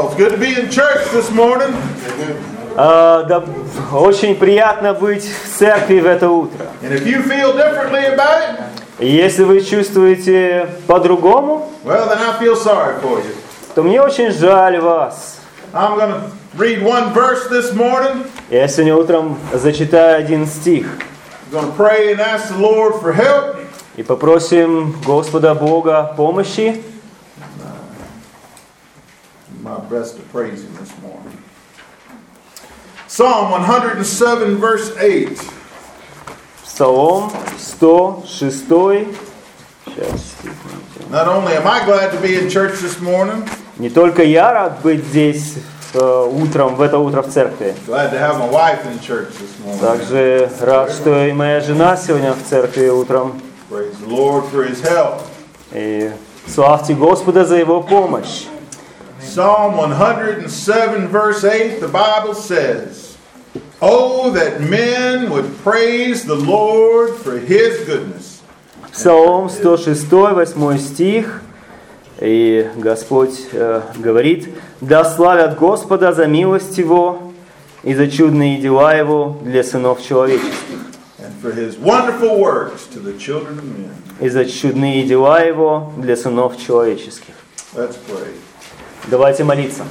it's good to be in church this morning. Да, очень приятно быть в церкви в это утро. And if you feel differently about it, Если вы чувствуете по-другому, well, then I feel sorry for you. то мне очень жаль вас. I'm going to read one verse this morning. Я сегодня утром зачитаю один стих. I'm going to pray and ask the Lord for help. И попросим Господа Бога помощи. My best to praise Him this morning. Psalm 107, verse 8. Псалом 106. Сейчас. Not only am I glad to be in church this morning, Не только я рад быть здесь утром, в это утро в церкви. glad to have my wife in church this morning. Также рад, что и моя жена сегодня в церкви утром. Praise the Lord for His help. И славьте Господа за Его помощь. Psalm 107, verse 8, the Bible says, "Oh, that men would praise the Lord for His goodness." Псалом 106, 8 стих. И Господь говорит: «Да славят Господа за милость Его и за чудные дела Его для сынов человеческих, And for His wonderful works to the children of men. и за чудные дела Его для сынов человеческих». Let's pray. Давайте молиться.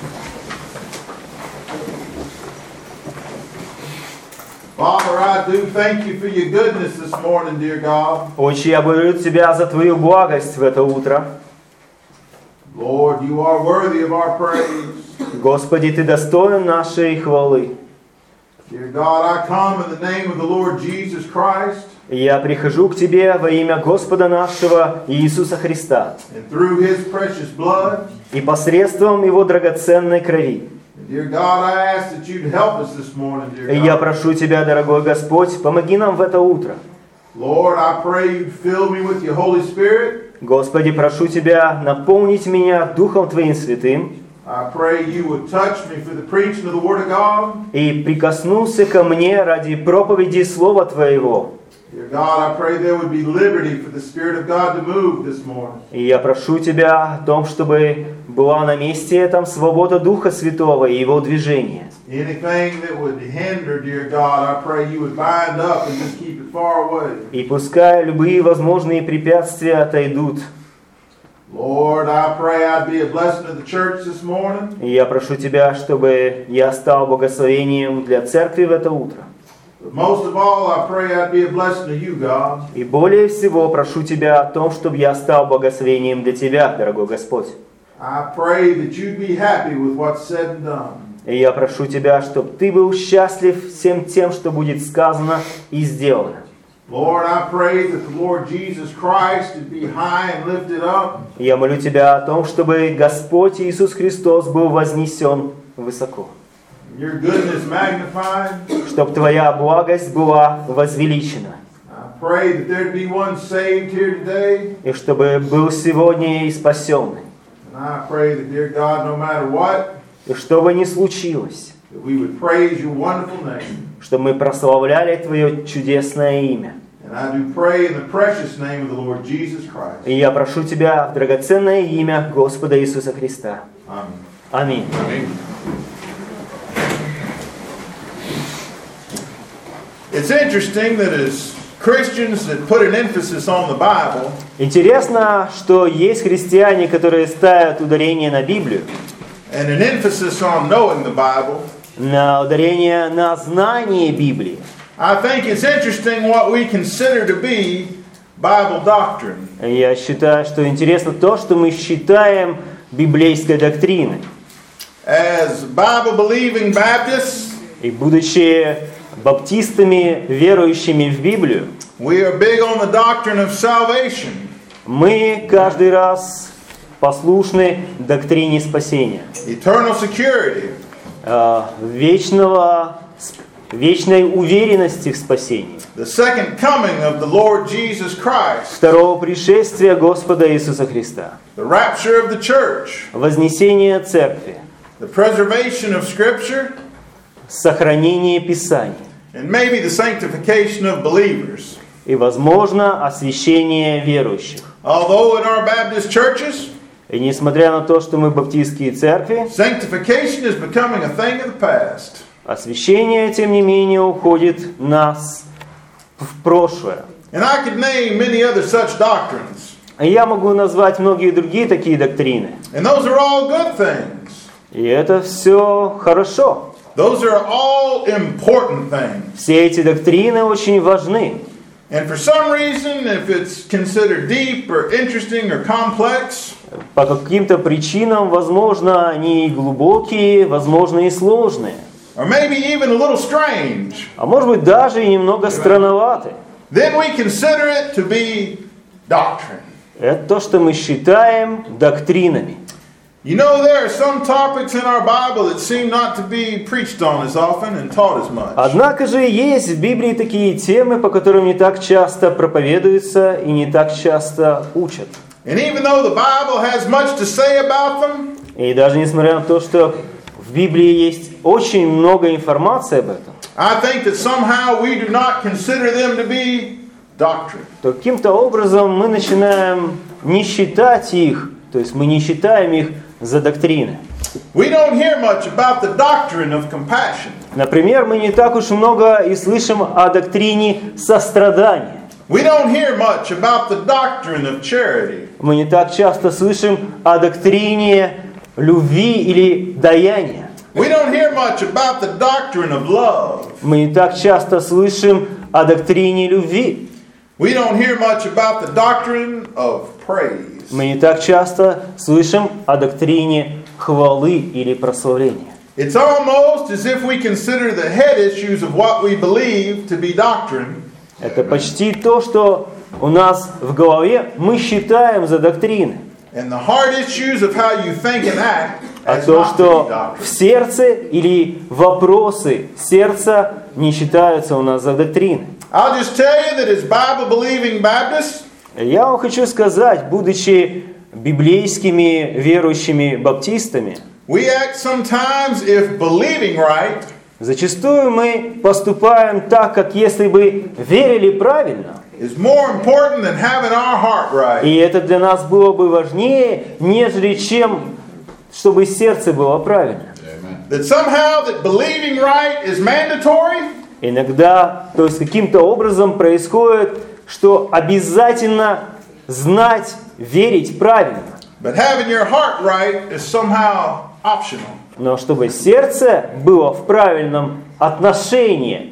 Father, I do thank You for Your goodness this morning, dear God. Отче, я благодарю Тебя за Твою благость в это утро. Lord, You are worthy of our praise. Господи, Ты достоин нашей хвалы. Dear God, I come in the name of the Lord Jesus Christ. Я прихожу к Тебе во имя Господа нашего Иисуса Христа And through His precious blood, и посредством Его драгоценной крови. dear God, I ask that You'd help us this morning, dear И я God. прошу Тебя, дорогой Господь, помоги нам в это утро. Lord, I pray You'd fill me with Your Holy Spirit. Господи, прошу Тебя наполнить меня Духом Твоим Святым I pray You would touch me for the preaching of the Word of God. и прикоснулся ко мне ради проповеди Слова Твоего. Dear God, I pray there would be liberty for the Spirit of God to move this morning. И я прошу Тебя о том, чтобы была на месте этом свобода Духа Святого и Его движения. Anything that would hinder, dear God, I pray You would bind up and just keep it far away. И пускай любые возможные препятствия отойдут. Lord, I pray I'd be a blessing to the church this morning. И я прошу Тебя, чтобы я стал благословением для церкви в это утро. But most of all, I pray I'd be a blessing to You, God. И более всего прошу Тебя о том, чтобы я стал благословением для Тебя, дорогой Господь. I pray that You'd be happy with what's said and done. И я прошу Тебя, чтобы Ты был счастлив всем тем, что будет сказано и сделано. Lord, I pray that the Lord Jesus Christ would be high and lifted up. И я молю Тебя о том, чтобы Господь Иисус Христос был вознесен высоко. Your goodness magnified. Чтобы Твоя благость была возвеличена. I pray that there'd be one saved here today. И чтобы был сегодня и спасенный. And I pray that, dear God, no matter what, И что бы ни случилось, that we would praise Your wonderful name. чтобы мы прославляли Твое чудесное имя. And I do pray in the precious name of the Lord Jesus Christ. И я прошу Тебя в драгоценное имя Господа Иисуса Христа. Amen. Аминь. It's interesting that as Christians that put an emphasis on the Bible, Интересно, что есть христиане, которые ставят ударение на Библию, and an emphasis on knowing the Bible, на ударение на знание Библии. I think it's interesting what we consider to be Bible doctrine. Я считаю, что интересно то, что мы считаем библейской доктриной. As Bible-believing Baptists, И будучи баптистами, верующими в Библию, we are big on the doctrine of salvation. мы каждый раз послушны доктрине спасения, Eternal security. вечной уверенности в спасении, The second coming of the Lord Jesus Christ. второго пришествия Господа Иисуса Христа, The rapture of the church. вознесение Церкви, The preservation of Scripture. сохранение Писаний And maybe the sanctification of believers. и, возможно, освящение верующих. Although in our Baptist churches, И несмотря на то, что мы баптистские церкви, sanctification is becoming a thing of the past. освящение, тем не менее, уходит нас в прошлое. And I could name many other such doctrines. И я могу назвать многие другие такие доктрины. And those are all good things. И это все хорошо. Those are all important things. Все эти доктрины очень важны. And for some reason, if it's considered deep or interesting or complex, По каким-то причинам, возможно, они и глубокие, возможно, и сложные. or maybe even a little strange, А может быть, даже и немного странноваты. then we consider it to be doctrine. Это то, что мы считаем доктринами. You know, there are some topics in our Bible that seem not to be preached on as often and taught as much. Однако же есть в Библии такие темы, по которым не так часто проповедуются и не так часто учат. And even though the Bible has much to say about them, И даже несмотря на то, что в Библии есть очень много информации об этом, I think that somehow we do not consider them to be doctrine. то каким-то образом мы начинаем не считать их, то есть мы не считаем их за доктрины. We don't hear much about the doctrine of compassion. Например, мы не так уж много и слышим о доктрине сострадания. We don't hear much about the doctrine of charity. Мы не так часто слышим о доктрине любви или даяния. We don't hear much about the doctrine of love. Мы не так часто слышим о доктрине любви. We don't hear much about the doctrine of praise. Мы не так часто слышим о доктрине хвалы или прославления. It's almost as if we consider the head issues of what we believe to be doctrine, Это почти то, что у нас в голове мы считаем за доктрины. and the heart issues of how you think and act А as то, not to be что в doctrine. сердце или вопросы сердца не считаются у нас за доктрины. I'll just tell you that as Bible-believing Baptists, Я вам хочу сказать, будучи библейскими верующими баптистами, we act sometimes, if believing right, зачастую мы поступаем так, как если бы верили правильно. is more important than having our heart right. И это для нас было бы важнее, нежели чем чтобы сердце было правильно. That somehow that believing right is mandatory, Иногда, то есть каким-то образом происходит, что обязательно знать, верить правильно. but having your heart right is somehow optional. Но чтобы сердце было в правильном отношении,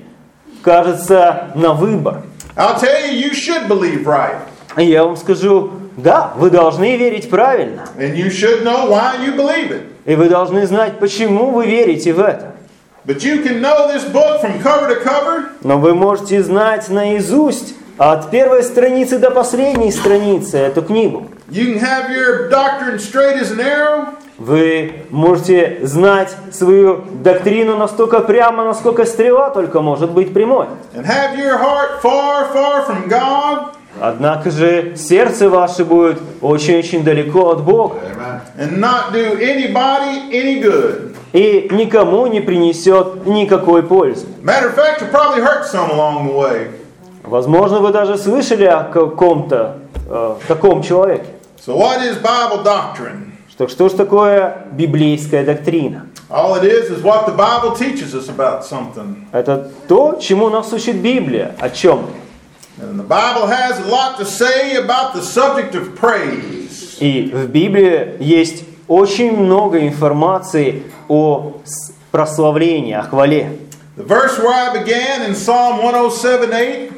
кажется, на выбор. I'll tell you, you should believe right. И я вам скажу, да, вы должны верить правильно. And you should know why you believe it. И вы должны знать, почему вы верите в это. But you can know this book from cover to cover, Но вы можете знать наизусть от первой страницы до последней страницы эту книгу. you can have your doctrine straight as an arrow, Вы можете знать свою доктрину настолько прямо, насколько стрела только может быть прямой. and have your heart far, far from God, Однако же сердце ваше будет очень-очень далеко от Бога. and not do anybody any good. И никому не принесет никакой пользы. Matter of fact, you'll probably hurt some along the way. Возможно, вы даже слышали о каком-то таком человеке. So what is Bible doctrine? Что ж такое библейская доктрина? All it is what the Bible teaches us about something. Это то, чему нас учит Библия. О чем? And the Bible has a lot to say about the subject of praise. И в Библии есть очень много информации о прославлении, о хвале. The verse where I began in Psalm 107:8.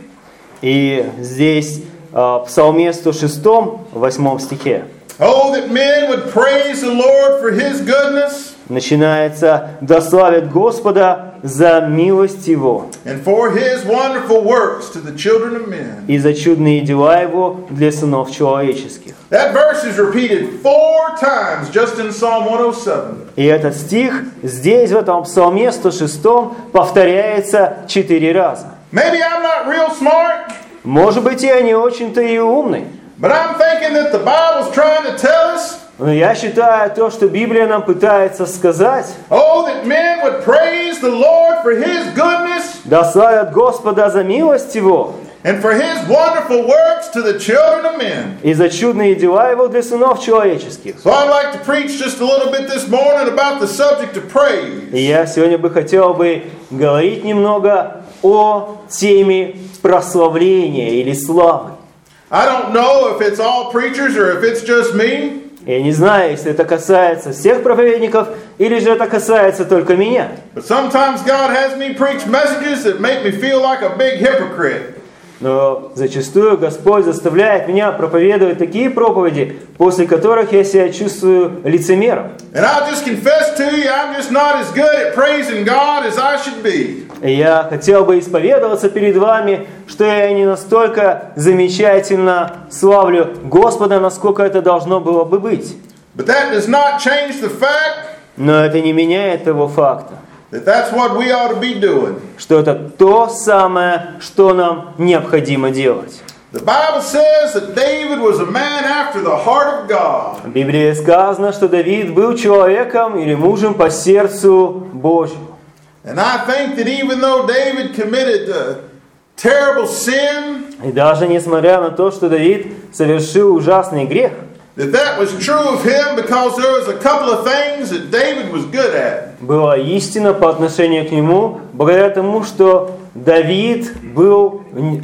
И здесь в Псалме 106, 8 стихе Oh, that men would praise the Lord for His goodness начинается: «Да славят Господа за милость Его and for His wonderful works to the children of men. и за чудные дела Его для сынов человеческих». That verse is repeated 4 times just in Psalm 107. И этот стих здесь, в этом Псалме 106, повторяется 4 раза. Maybe I'm not real smart, Может быть, я не очень-то и умный, but I'm thinking that the Bible's trying to tell us, но я считаю то, что Библия нам пытается сказать: oh, that men would praise the Lord for His goodness «Да славят Господа за милость Его and for his wonderful works to the children of men. И за чудные дела Его для сынов человеческих. So I'd like to preach just a little bit this morning about the subject of praise. И я сегодня бы хотел говорить немного о теме прославления или славы. I don't know if it's all preachers or if it's just me. Я не знаю, если это касается всех проповедников, или же это касается только меня. But sometimes God has me preach messages that make me feel like a big hypocrite. Но зачастую Господь заставляет меня проповедовать такие проповеди, после которых я себя чувствую лицемером. And I'll just confess to you, I'm just not as good at praising God as I should be. И я хотел бы исповедоваться перед вами, что я не настолько замечательно славлю Господа, насколько это должно было бы быть. But that does not change the fact Но это не меняет того факта, that that's what we ought to be doing. что это то самое, что нам необходимо делать. The Bible says that David was a man after the heart of God. В Библии сказано, что Давид был человеком или мужем по сердцу Божьему. And I think that even though David committed a terrible sin, И даже несмотря на то, что Давид совершил ужасный грех, that was true of him because there was a couple of things that David was good at. была истина по отношению к нему, благодаря тому, что Давид был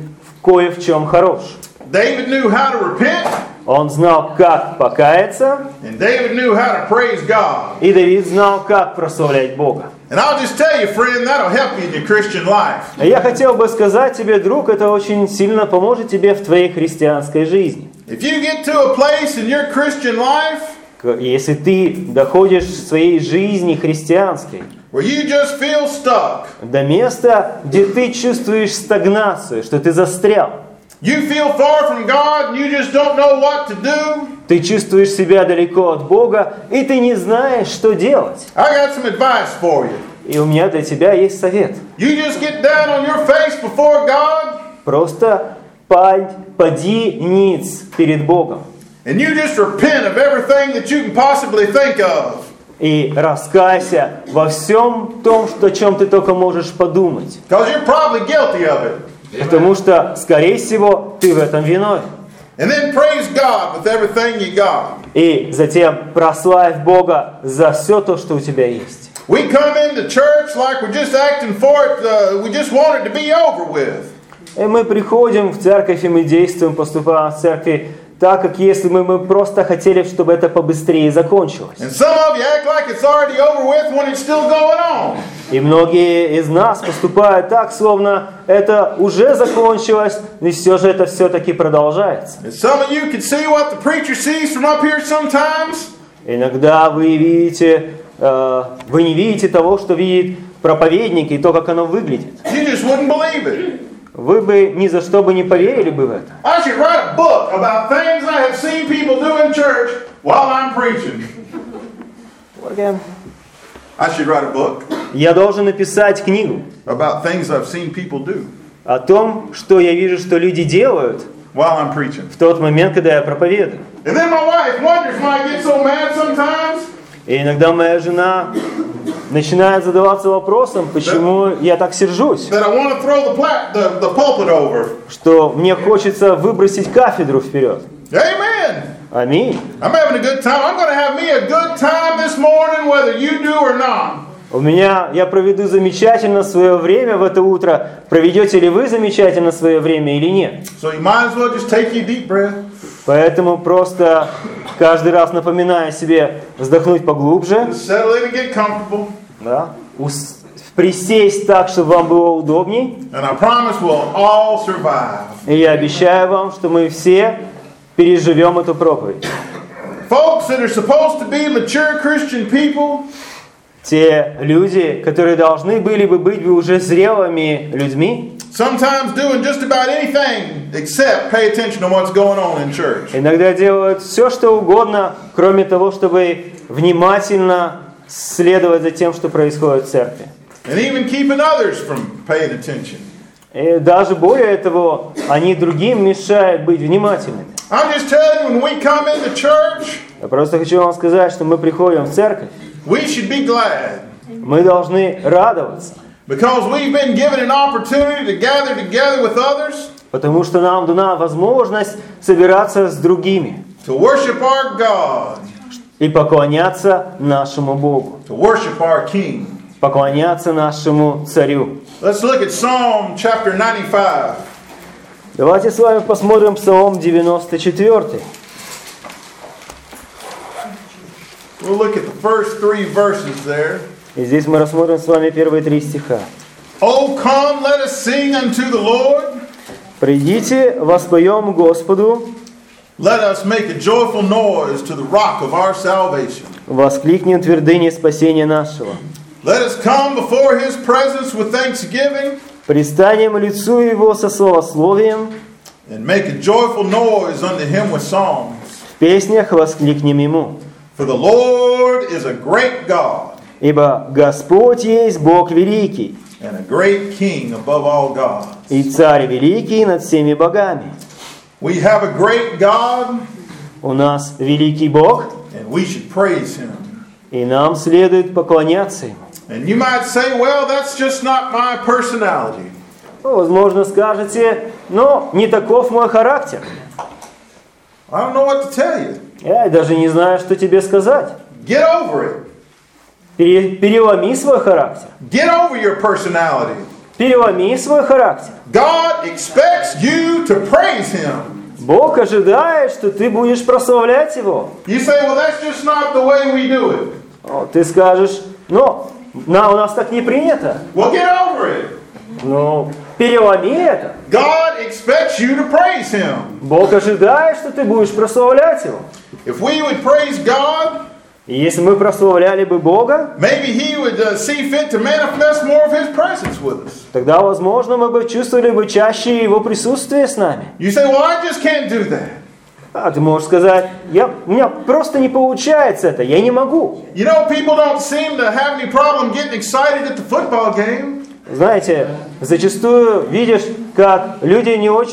кое в чем хорош. David knew how to repent, Он знал, как покаяться, and David knew how to praise God. и Давид знал, как прославлять Бога. And I'll just tell you, friend, that'll help you in your Christian life. Я хотел бы сказать тебе, друг, это очень сильно поможет тебе в твоей христианской жизни. If you get to a place in your Christian life Если ты доходишь в своей жизни христианской where you just feel stuck, до места, где ты чувствуешь стагнацию, что ты застрял, you feel far from God and you just don't know what to do, ты чувствуешь себя далеко от Бога, и ты не знаешь, что делать. I got some advice for you. И у меня для тебя есть совет. You just get down on your face before God, Просто пади ниц перед Богом and you just repent of everything that you can possibly think of. и раскайся во всем том, о чем ты только можешь подумать. Because you're probably guilty of it. Потому что, скорее всего, ты в этом виновен. And then praise God with everything you got. И затем прославь Бога за все то, что у тебя есть. We come into church like we're just acting for it, we just want it to be over with. И мы приходим в церковь, и мы действуем, поступаем в церкви так, как если мы просто хотели, чтобы это побыстрее закончилось. And some of you act like it's already over with when it's still going on. И многие из нас поступают так, словно это уже закончилось, и все же это все-таки продолжается. And some of you can see what the preacher sees from up here sometimes. Иногда вы не видите того, что видит проповедник, и то, как оно выглядит. You just wouldn't believe it. Вы бы ни за что бы не поверили бы в это. I should write a book about things I have seen people do in church while I'm preaching. I should write a book Я должен написать книгу about things I've seen people do о том, что я вижу, что люди делают while I'm preaching. в тот момент, когда я проповедую. And then my wife wonders why I get so mad sometimes. И иногда моя жена начинает задаваться вопросом, почему я так сержусь, That I want to throw the pulpit over. что мне хочется выбросить кафедру вперед. Amen. Аминь. I'm having a good time. I'm going to have me a good time this morning, whether you do or not. Я проведу замечательно свое время в это утро. Проведете ли вы замечательно свое время или нет? So you might as well just take your deep breath. Поэтому просто каждый раз напоминаю себе вздохнуть поглубже, Just settle in and get comfortable. да, присесть так, чтобы вам было удобней. And I promise we'll all survive. И я обещаю вам, что мы все переживем эту проповедь. Folks that are supposed to be mature Christian people, Те люди, которые должны были бы быть уже зрелыми людьми, sometimes doing just about anything except pay attention to what's going on in church. иногда делают все, что угодно, кроме того, чтобы внимательно следовать за тем, что происходит в церкви. And even keeping others from paying attention. И даже более того, они другим мешают быть внимательными. I'm just telling you, when we come into church, Я просто хочу вам сказать, что мы приходим в церковь, we should be glad. мы должны радоваться, Because we've been given an opportunity to gather together with others. Потому что нам дана возможность собираться с другими to worship our God, и поклоняться нашему Богу, to worship our King. поклоняться нашему Царю. Let's look at Psalm chapter 95. Давайте с вами посмотрим Псалом 94. We'll look at the first 3 verses there. И здесь мы рассмотрим с вами первые 3 стиха. Oh, come, let us sing unto the Lord. «Придите, воспоем Господу, Let us make a joyful noise to the rock of our salvation. воскликнем твердыни спасения нашего. Let us come before his presence with thanksgiving Пристанем лицу Его со славословием, and make a joyful noise unto him with songs. в песнях воскликнем Ему. For the Lord is a great God Ибо Господь есть Бог великий, and a great King above all gods. и Царь великий над всеми богами. We have a great God У нас великий Бог, and we should praise him. и нам следует поклоняться Ему. And you might say, well, that's just not my personality. Ну, возможно, скажете, но не таков мой характер. I don't know what to tell you. Я даже не знаю, что тебе сказать. Get over it. Переломи свой характер. Get over your personality. Переломи свой характер. God expects you to praise him. Бог ожидает, что ты будешь прославлять Его. You say, well, that's just not the way we do it. О, ты скажешь, но у нас так не принято. Well, get over it. Ну, переломи это. God expects you to praise him. Бог ожидает, что ты будешь прославлять Его. If we would praise God, И если мы прославляли бы Бога, maybe he would see fit to manifest more of his presence with us. тогда, возможно, мы бы чувствовали бы чаще Его присутствие с нами. You say, well, I just can't do that. А ты можешь сказать, у меня просто не получается это, я не могу. You know, people don't seem to have any problem getting excited at the football game. Знаете, зачастую видишь, как люди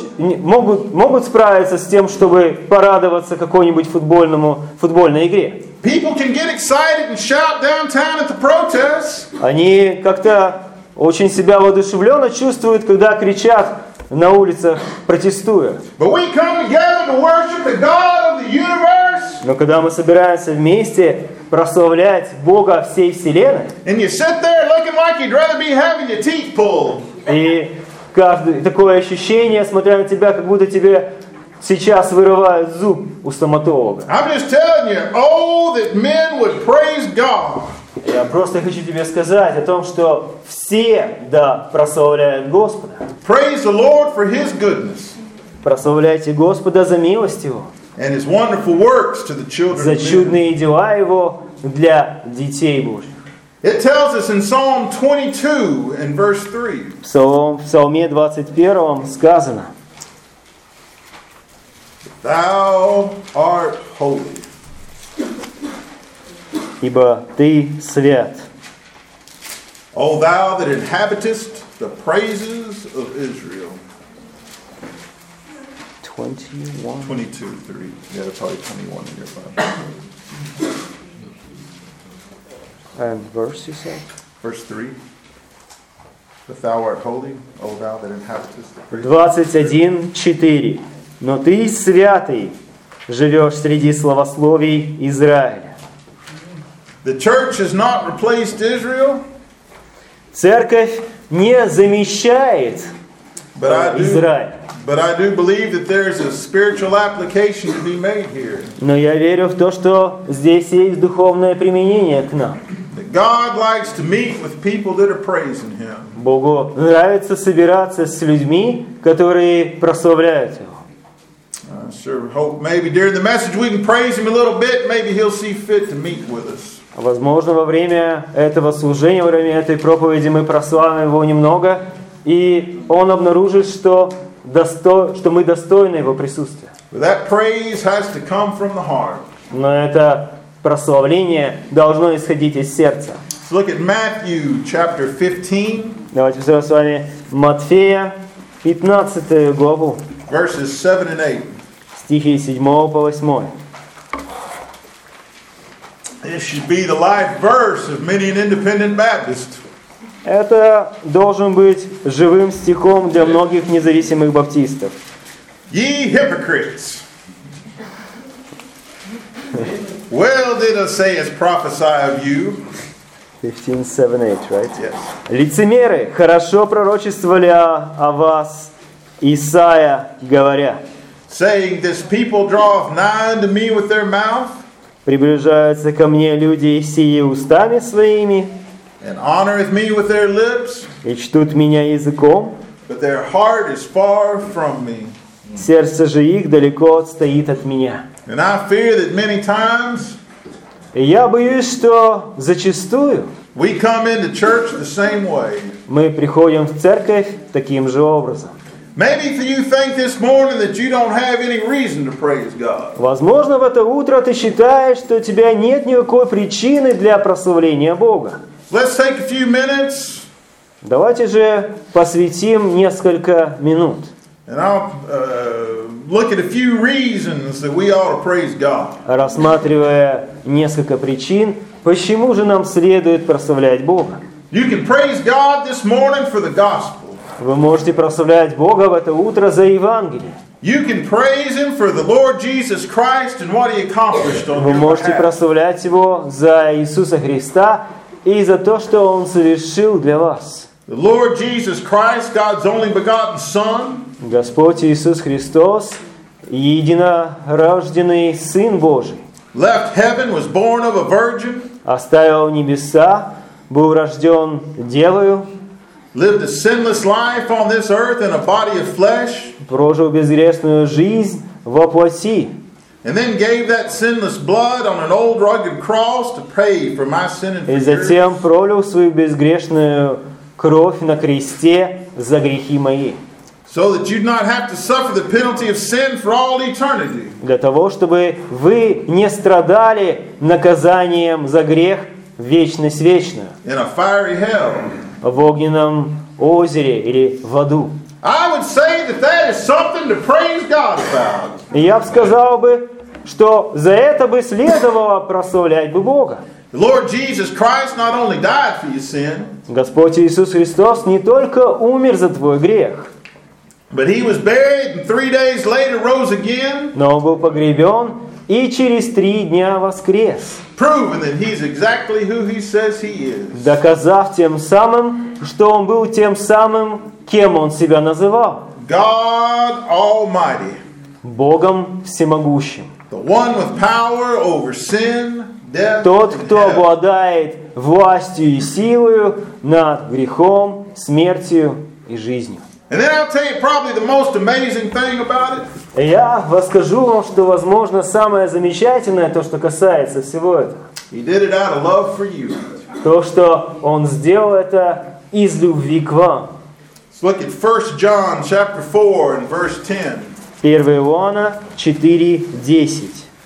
могут справиться с тем, чтобы порадоваться какой-нибудь футбольной игре. People can get excited and shout downtown at the protests. Они как-то очень себя воодушевленно чувствуют, когда кричат на улицах, протестуя. But we come together to worship the God of the universe. Но когда мы собираемся вместе прославлять Бога всей вселенной, And you sit there looking like you'd rather be having your teeth pulled. и такое ощущение, смотря на тебя, как будто тебе сейчас вырывают зуб у стоматолога. I'm just telling you, oh, that men would praise God. Я просто хочу тебе сказать о том, что все, прославляют Господа. Praise the Lord for his goodness Прославляйте Господа за милость Его, and his wonderful works to the children за of men. чудные дела Его для детей Божьих. It tells us in Psalm 22 and verse 3. В Псалме 21 сказано: Thou art holy. «Ибо Ты свят, O thou that inhabitest the praises of Israel. 21. 22, 3. Yeah, that's probably 21 in your Bible. And verse you said? Verse 3. But thou art holy, O thou that inhabitest the praises of Israel. 21:4. Но Ты святый, живешь среди славословий Израиля». The church has not replaced Israel, Церковь не замещает Израиль. but I do believe that there's a spiritual application to be made here. Но я верю в то, что здесь есть духовное применение к нам. That God likes to meet with people that are praising Him. Богу нравится собираться с людьми, которые прославляют Его. I sure hope maybe during the message we can praise Him a little bit. Maybe He'll see fit to meet with us. Возможно, во время этого служения, во время этой проповеди мы прославим Его немного, и Он обнаружит, что мы достойны Его присутствия. But that praise has to come from the heart. Но это прославление должно исходить из сердца. Let's look at Matthew chapter 15. Давайте посмотрим с вами Матфея, 15 главу, Verses 7 and 8. стихи 7 по 8. This should be the life verse of many an independent Baptist. Это должен быть живым стихом для многих независимых баптистов. Ye hypocrites! Well did Isaiah prophesy of you. 15:7-8, right? Yes. Лицемеры хорошо пророчествовали о вас, Исаия, говоря, Saying, this people draweth nigh unto me with their mouth, приближаются ко мне люди сии устами своими, and honoreth me with their lips, и чтут меня языком, but their heart is far from me. сердце же их далеко отстоит от меня. And I fear that many times И я боюсь, что зачастую we come into church the same way. мы приходим в церковь таким же образом. Maybe you think this morning that you don't have any reason to praise God. Возможно, в это утро ты считаешь, что у тебя нет никакой причины для прославления Бога. Let's take a few minutes Давайте же посвятим несколько минут, and I'll look at a few reasons that we ought to praise God. рассматривая несколько причин, почему же нам следует прославлять Бога. You can praise God this morning for the gospel. Вы можете прославлять Бога в это утро за Евангелие. You can praise Him for the Lord Jesus Christ and what He accomplished on Вы your можете behalf. прославлять Его за Иисуса Христа и за то, что Он совершил для вас. The Lord Jesus Christ, God's only begotten Son, Господь Иисус Христос, единорожденный Сын Божий, left heaven, was born of a virgin, оставил небеса, был рожден девою, lived a sinless life on this earth in a body of flesh, прожил безгрешную жизнь во плоти, and then gave that sinless blood on an old rugged cross to pay for my sin and for и yours. затем пролил свою безгрешную кровь на кресте за грехи мои, So that you'd not have to suffer the penalty of sin for all eternity. для того, чтобы вы не страдали наказанием за грех в вечность вечную, In a fiery hell. в огненном озере или в аду. I would say that is something to praise God about. И я бы сказал бы, что за это бы следовало прославлять бы Бога. The Lord Jesus Christ not only died for your sin, Господь Иисус Христос не только умер за твой грех, but He was buried and 3 days later rose again, но Он был погребен и через 3 дня воскрес, proving that He's exactly who He says He is. доказав тем самым, что Он был тем самым, кем Он себя называл. God Almighty, Богом всемогущим. the one with power over sin, death, Тот, and кто hell. обладает властью и силою над грехом, смертью и жизнью. And then I'll tell you probably the most amazing thing about it. Я расскажу вам, что, возможно, самое замечательное, то, что касается всего этого. He did it out of love for you. То, что Он сделал это из любви к вам. Let's look at 1 John chapter 4 and verse 10. 1 Иоанна 4:10.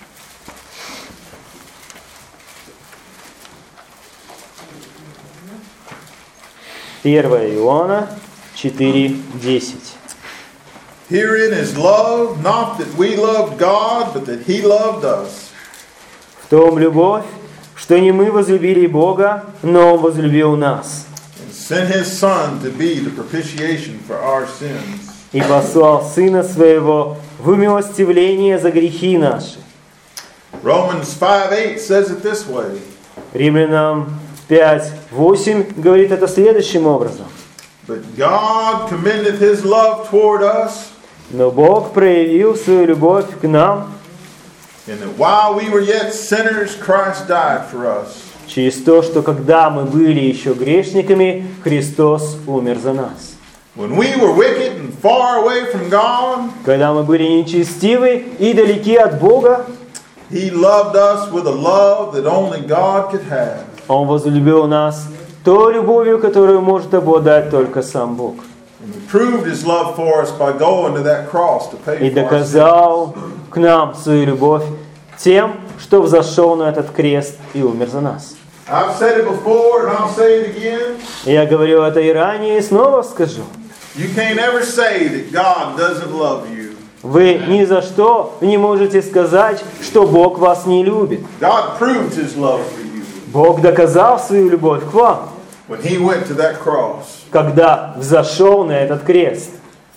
Первое Иоанна 4:10. Herein is love, not that we loved God, but that He loved us. В том любовь, что не мы возлюбили Бога, но Он возлюбил нас And sent His Son to be the propitiation for our sins. и послал Сына Своего в умилостивление за грехи наши. Romans 5:8 says it this way. Римлянам 5:8 говорит это следующим образом. But God commendeth His love toward us, Но Бог проявил свою любовь к нам in that while we were yet sinners, Christ died for us. через то, что когда мы были еще грешниками, Христос умер за нас. When we were wicked and far away from God, Когда мы были нечестивы и далеки от Бога, He loved us with a love that only God could have. Он возлюбил нас той любовью, которую может обладать только сам Бог. And He proved His love for us by going to that cross to pay И for our sins. доказал к нам свою любовь тем, что взошел на этот крест и умер за нас. I've said it before and I'll say it again. Я говорил это и ранее, и снова скажу. You can't ever say that God doesn't love you. Вы ни за что не можете сказать, что Бог вас не любит. God proved His love for you. Бог доказал свою любовь к вам. when he went to that cross. когда взошел на этот крест.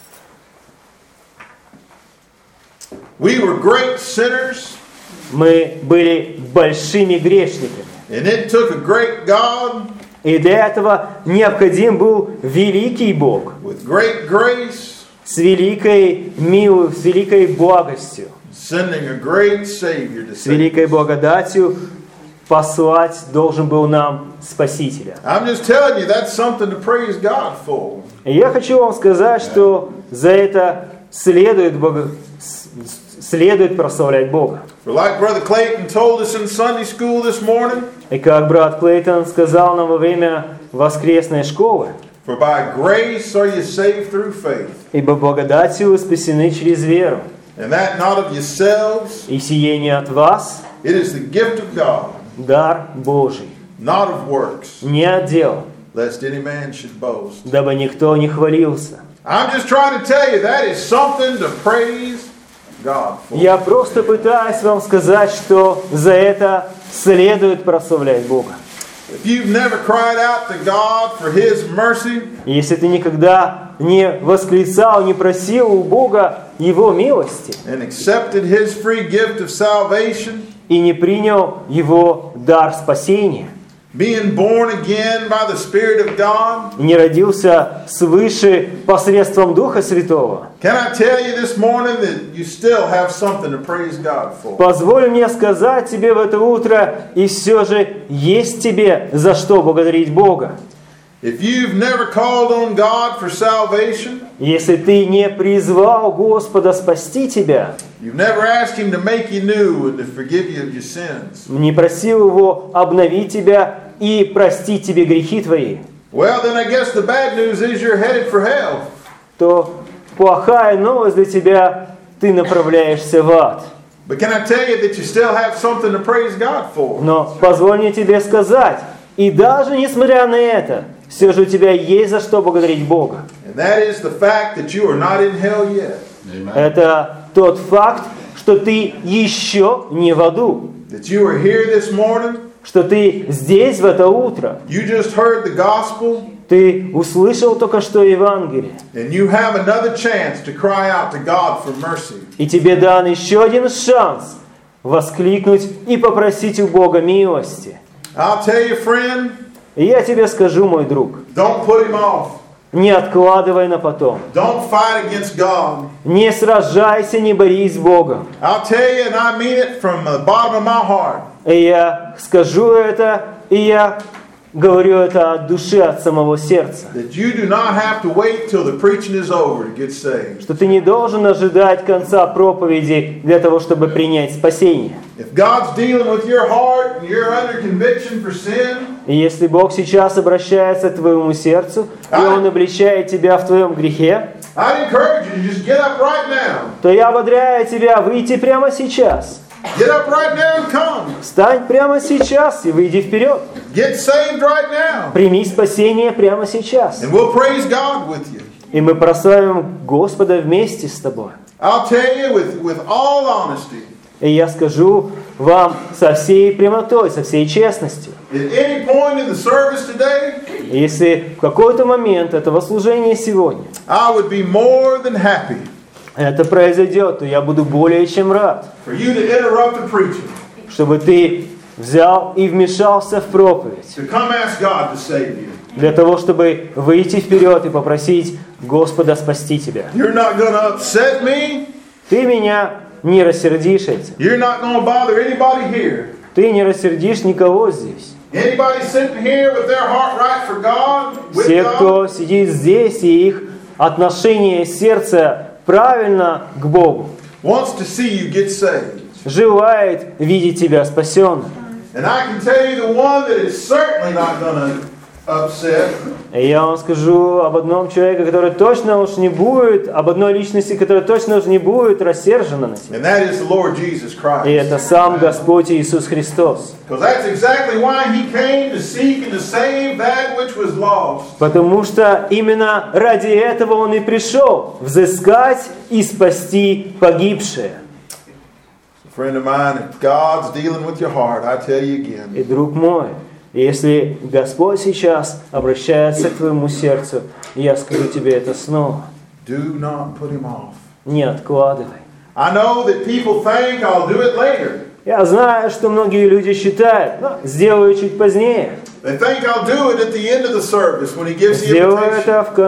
We were great sinners, Мы были большими грешниками. and it took a great God И для этого необходим был великий Бог with great grace, с великой милостью, с великой благостью, sending a great Savior to с save великой us. благодатью послать должен был нам Спасителя. I'm just telling you, that's something to praise God for. И я хочу вам сказать, что за это следует прославлять Бога. For like Brother Clayton told us in Sunday school this morning, И как брат Клейтон сказал нам во время воскресной школы, for by grace are you saved through faith, ибо благодатью вы спасены через веру, and that not of yourselves, и сие не от вас, it is the gift of God, дар Божий, not of works, не от дел, lest any man should boast. дабы никто не хвалился. I'm just trying to tell you that is something to praise God for. Я просто пытаюсь вам сказать, что за это следует прославлять Бога. If you've never cried out to God for His mercy, Если ты никогда не восклицал, не просил у Бога Его милости and accepted His free gift of salvation, и не принял Его дар спасения, being born again by the Spirit of God, и не родился свыше посредством Духа Святого, can I tell you this morning that you still have something to praise God for? позволь мне сказать тебе в это утро, и все же есть тебе за что благодарить Бога. If you've never called on God for salvation, Если ты не призвал Господа спасти тебя, you've never asked Him to make you new and to forgive you of your sins, не просил Его обновить тебя и простить тебе грехи твои, well, then I guess the bad news is you're headed for hell. то плохая новость для тебя, ты направляешься в ад. But can I tell you that you still have something to praise God for? Но позволь мне тебе сказать, и даже несмотря на это, все же у тебя есть за что благодарить Бога. And that is the fact that you are not in hell yet. Это тот факт, что ты еще не в аду, That you are here this morning, что ты здесь в это утро. you just heard the gospel, Ты услышал только что Евангелие, and you have another chance to cry out to God for mercy. и тебе дан еще один шанс воскликнуть и попросить у Бога милости. I'll tell you, friend, И я тебе скажу, мой друг, don't put Him off. не откладывай на потом. Don't fight against God. Не сражайся, не борись с Богом. I'll tell you, and I mean it from the bottom of my heart. И я скажу это, и я говорю это от души, от самого сердца. That you do not have to wait till the preaching is over to get saved. Что ты не должен ожидать конца проповеди для того, чтобы принять спасение. If God's dealing with your heart and you're under conviction for sin, И если Бог сейчас обращается к твоему сердцу, и Он обличает тебя в твоем грехе, I'd encourage you to just get up right now. то я ободряю тебя выйти прямо сейчас. Get up right now and come. Встань прямо сейчас и выйди вперед. Get saved right now. Прими спасение прямо сейчас. And we'll praise God with you. И мы прославим Господа вместе с тобой. I'll tell you with all honesty, И я скажу вам со всей прямотой, со всей честностью. at any point in the service today, Если в какой-то момент этого служения сегодня I would be more than happy это произойдет, то я буду более чем рад, for you to interrupt the preaching, чтобы ты взял и вмешался в проповедь, to come ask God to save you. для того, чтобы выйти вперед и попросить Господа спасти тебя. You're not going to upset me. Ты меня не рассердишь этим. You're not going to bother anybody here. Ты не рассердишь никого здесь. Anybody sitting here with their heart right for God, with Все, God, кто сидит здесь, и их отношение сердца правильно к Богу, wants to see you get saved. желает видеть тебя спасенным. And I can tell you the one that is certainly not going to upset И я вам скажу об одном человеке, который точно уж не будет, об одной личности, которая точно уж не будет рассержена на тебя. and that is the Lord Jesus И Christ. это сам Господь Иисус Христос. Because that's exactly why He came, to seek and to save that which was lost. Потому что именно ради этого Он и пришел, взыскать и спасти погибшее. Friend of mine, if God's dealing with your heart, I tell you again, И, друг мой, И если Господь сейчас обращается к твоему сердцу, я скажу тебе это снова. Do not put him off. Не откладывай. I know that people think I'll do it later. Я знаю, что многие люди считают, сделаю чуть позднее. They think I'll do it at the end of the service when he gives the Сделаю invitation.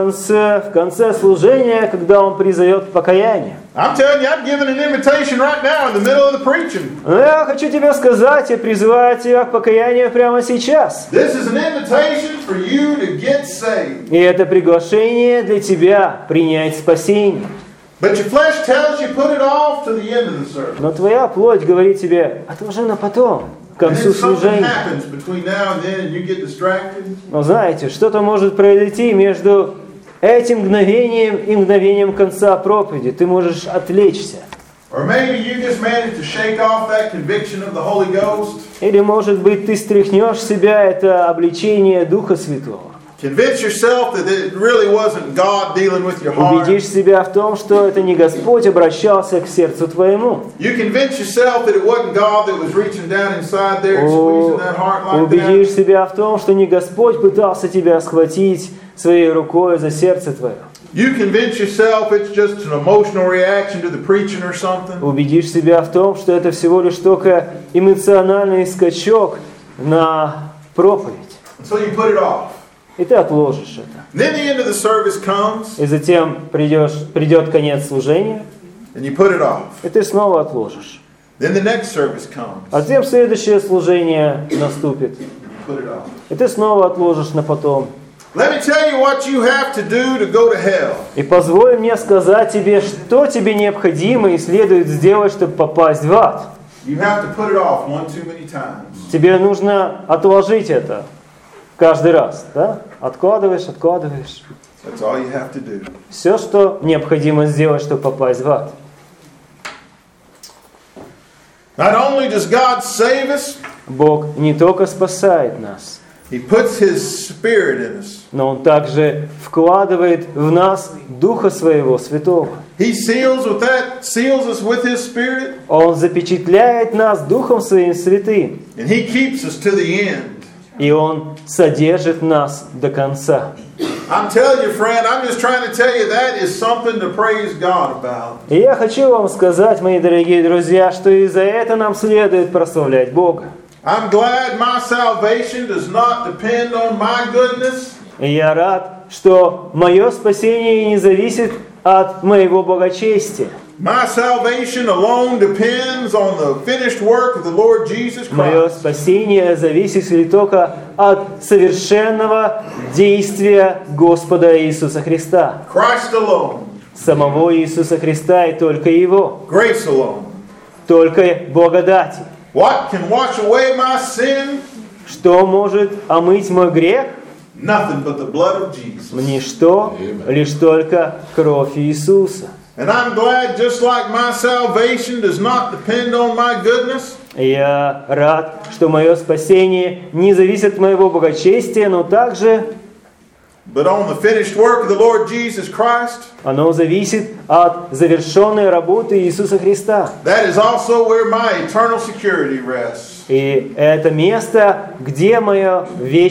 это в конце служения, когда он призовет к покаянию. I'm telling you, I'm giving an invitation right now in the middle of the preaching. Но я хочу тебе сказать и призываю тебя к покаянию прямо сейчас. This is an invitation for you to get saved. И это приглашение для тебя принять спасение. But your flesh tells you put it off to the end of the service. Но твоя плоть говорит тебе, отложи на потом, к And концу then something служения. happens between now and then and you get distracted. Но знаете, что-то может произойти между этим мгновением и мгновением конца проповеди. Ты можешь отвлечься. Or maybe you just managed to shake off that conviction of the Holy Ghost. Или, может быть, ты стряхнешь с себя это обличение Духа Святого. Convince yourself that it really wasn't God dealing with your heart. Убедишь себя в том, что это не Господь обращался к сердцу твоему. You convince yourself that it wasn't God that was reaching down inside there and squeezing that heart like Убедишь that. себя в том, что не Господь пытался тебя схватить своей рукой за сердце твое. You convince yourself it's just an emotional reaction to the preaching or something. Убедишь себя в том, что это всего лишь только эмоциональный скачок на проповедь. So you put it off. И ты отложишь это. Then the end of the service comes И затем придет конец служения, and you put it off. и ты снова отложишь. Then the next service comes. А затем следующее служение наступит, You put it off. и ты снова отложишь на потом. Let me tell you what you have to do to go to hell. И позволь мне сказать тебе, что тебе необходимо и следует сделать, чтобы попасть в ад. You have to put it off one too many times. Тебе нужно отложить это каждый раз, да? Откладываешь. That's all you have to do. Все, что необходимо сделать, чтобы попасть в ад. Not only does God save us, Бог не только спасает нас, He puts His Spirit in us. но Он также вкладывает в нас Духа Своего Святого. He seals us with His Spirit, Он запечатляет нас Духом Своим Святым, and He keeps us to the end. и Он содержит нас до конца. I'm telling you, friend, I'm just trying to tell you that is something to praise God about. И я хочу вам сказать, мои дорогие друзья, что и за это нам следует прославлять Бога. I'm glad my salvation does not depend on my goodness. И я рад, что мое спасение не зависит от моего благочестия. My salvation alone depends on the finished work of the Lord Jesus Мое Christ. спасение зависит ли только от совершенного действия Господа Иисуса Христа. Christ alone. Самого Иисуса Христа и только Его. Grace alone. Только благодати. What can wash away my sin? Что может омыть мой грех? Nothing but the blood of Jesus. Ничто, лишь только кровь Иисуса. And I'm glad, just like my salvation does not depend on my goodness, Я рад, что мое спасение не зависит от моего благочестия, но также but on the finished work of the Lord Jesus Christ. оно зависит от завершенной работы Иисуса Христа. That is also where my eternal security rests. И это место, где мое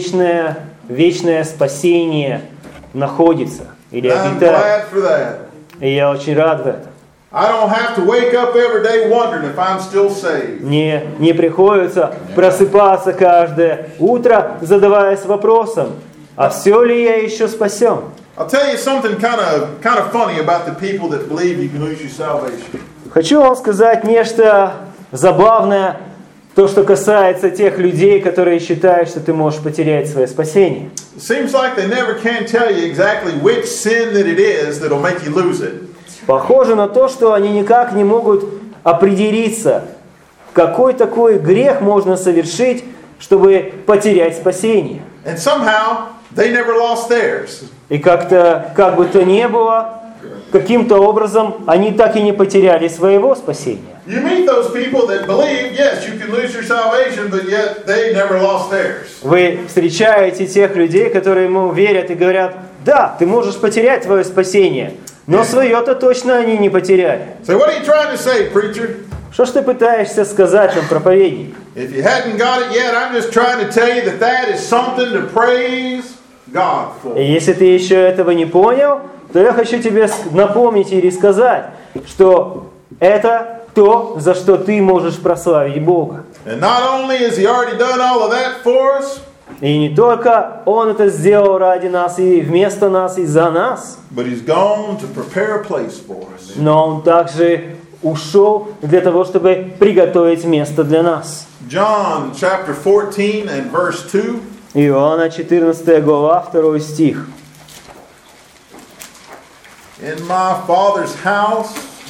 вечное спасение находится или I'm обитает. glad for that. И я очень рад в этом. I don't have to wake up every day wondering if I'm still saved. Мне не приходится просыпаться каждое утро, задаваясь вопросом, а все ли я еще спасен? I'll tell you something kind of funny about the people that believe you can lose your salvation. Хочу вам сказать нечто забавное, то, что касается тех людей, которые считают, что ты можешь потерять свое спасение. It seems like they never can tell you exactly which sin that it is that'll make you lose it. Похоже на то, что они никак не могут определиться, какой такой грех можно совершить, чтобы потерять спасение. And somehow they never lost theirs. И как-то, как бы то ни было, каким-то образом они так и не потеряли своего спасения. You meet those people that believe, yes, you can lose your salvation, but yet they never lost theirs. Вы встречаете тех людей, которые ему верят и говорят, да, ты можешь потерять твое спасение, но свое-то точно они не потеряли. So what are you trying to say, preacher? Что ж ты пытаешься сказать нам, проповедник? If you hadn't got it yet, I'm just trying to tell you that that is something to praise God for. И если ты еще этого не понял, то я хочу тебе напомнить или сказать, что это то, за что ты можешь прославить Бога. And not only has He already done all of that for us, И не только Он это сделал ради нас и вместо нас и за нас, but He's gone to prepare a place for us. но Он также ушел для того, чтобы приготовить место для нас. John chapter 14 and verse 2. Иоанна 14 глава, 2 стих. In my Father's house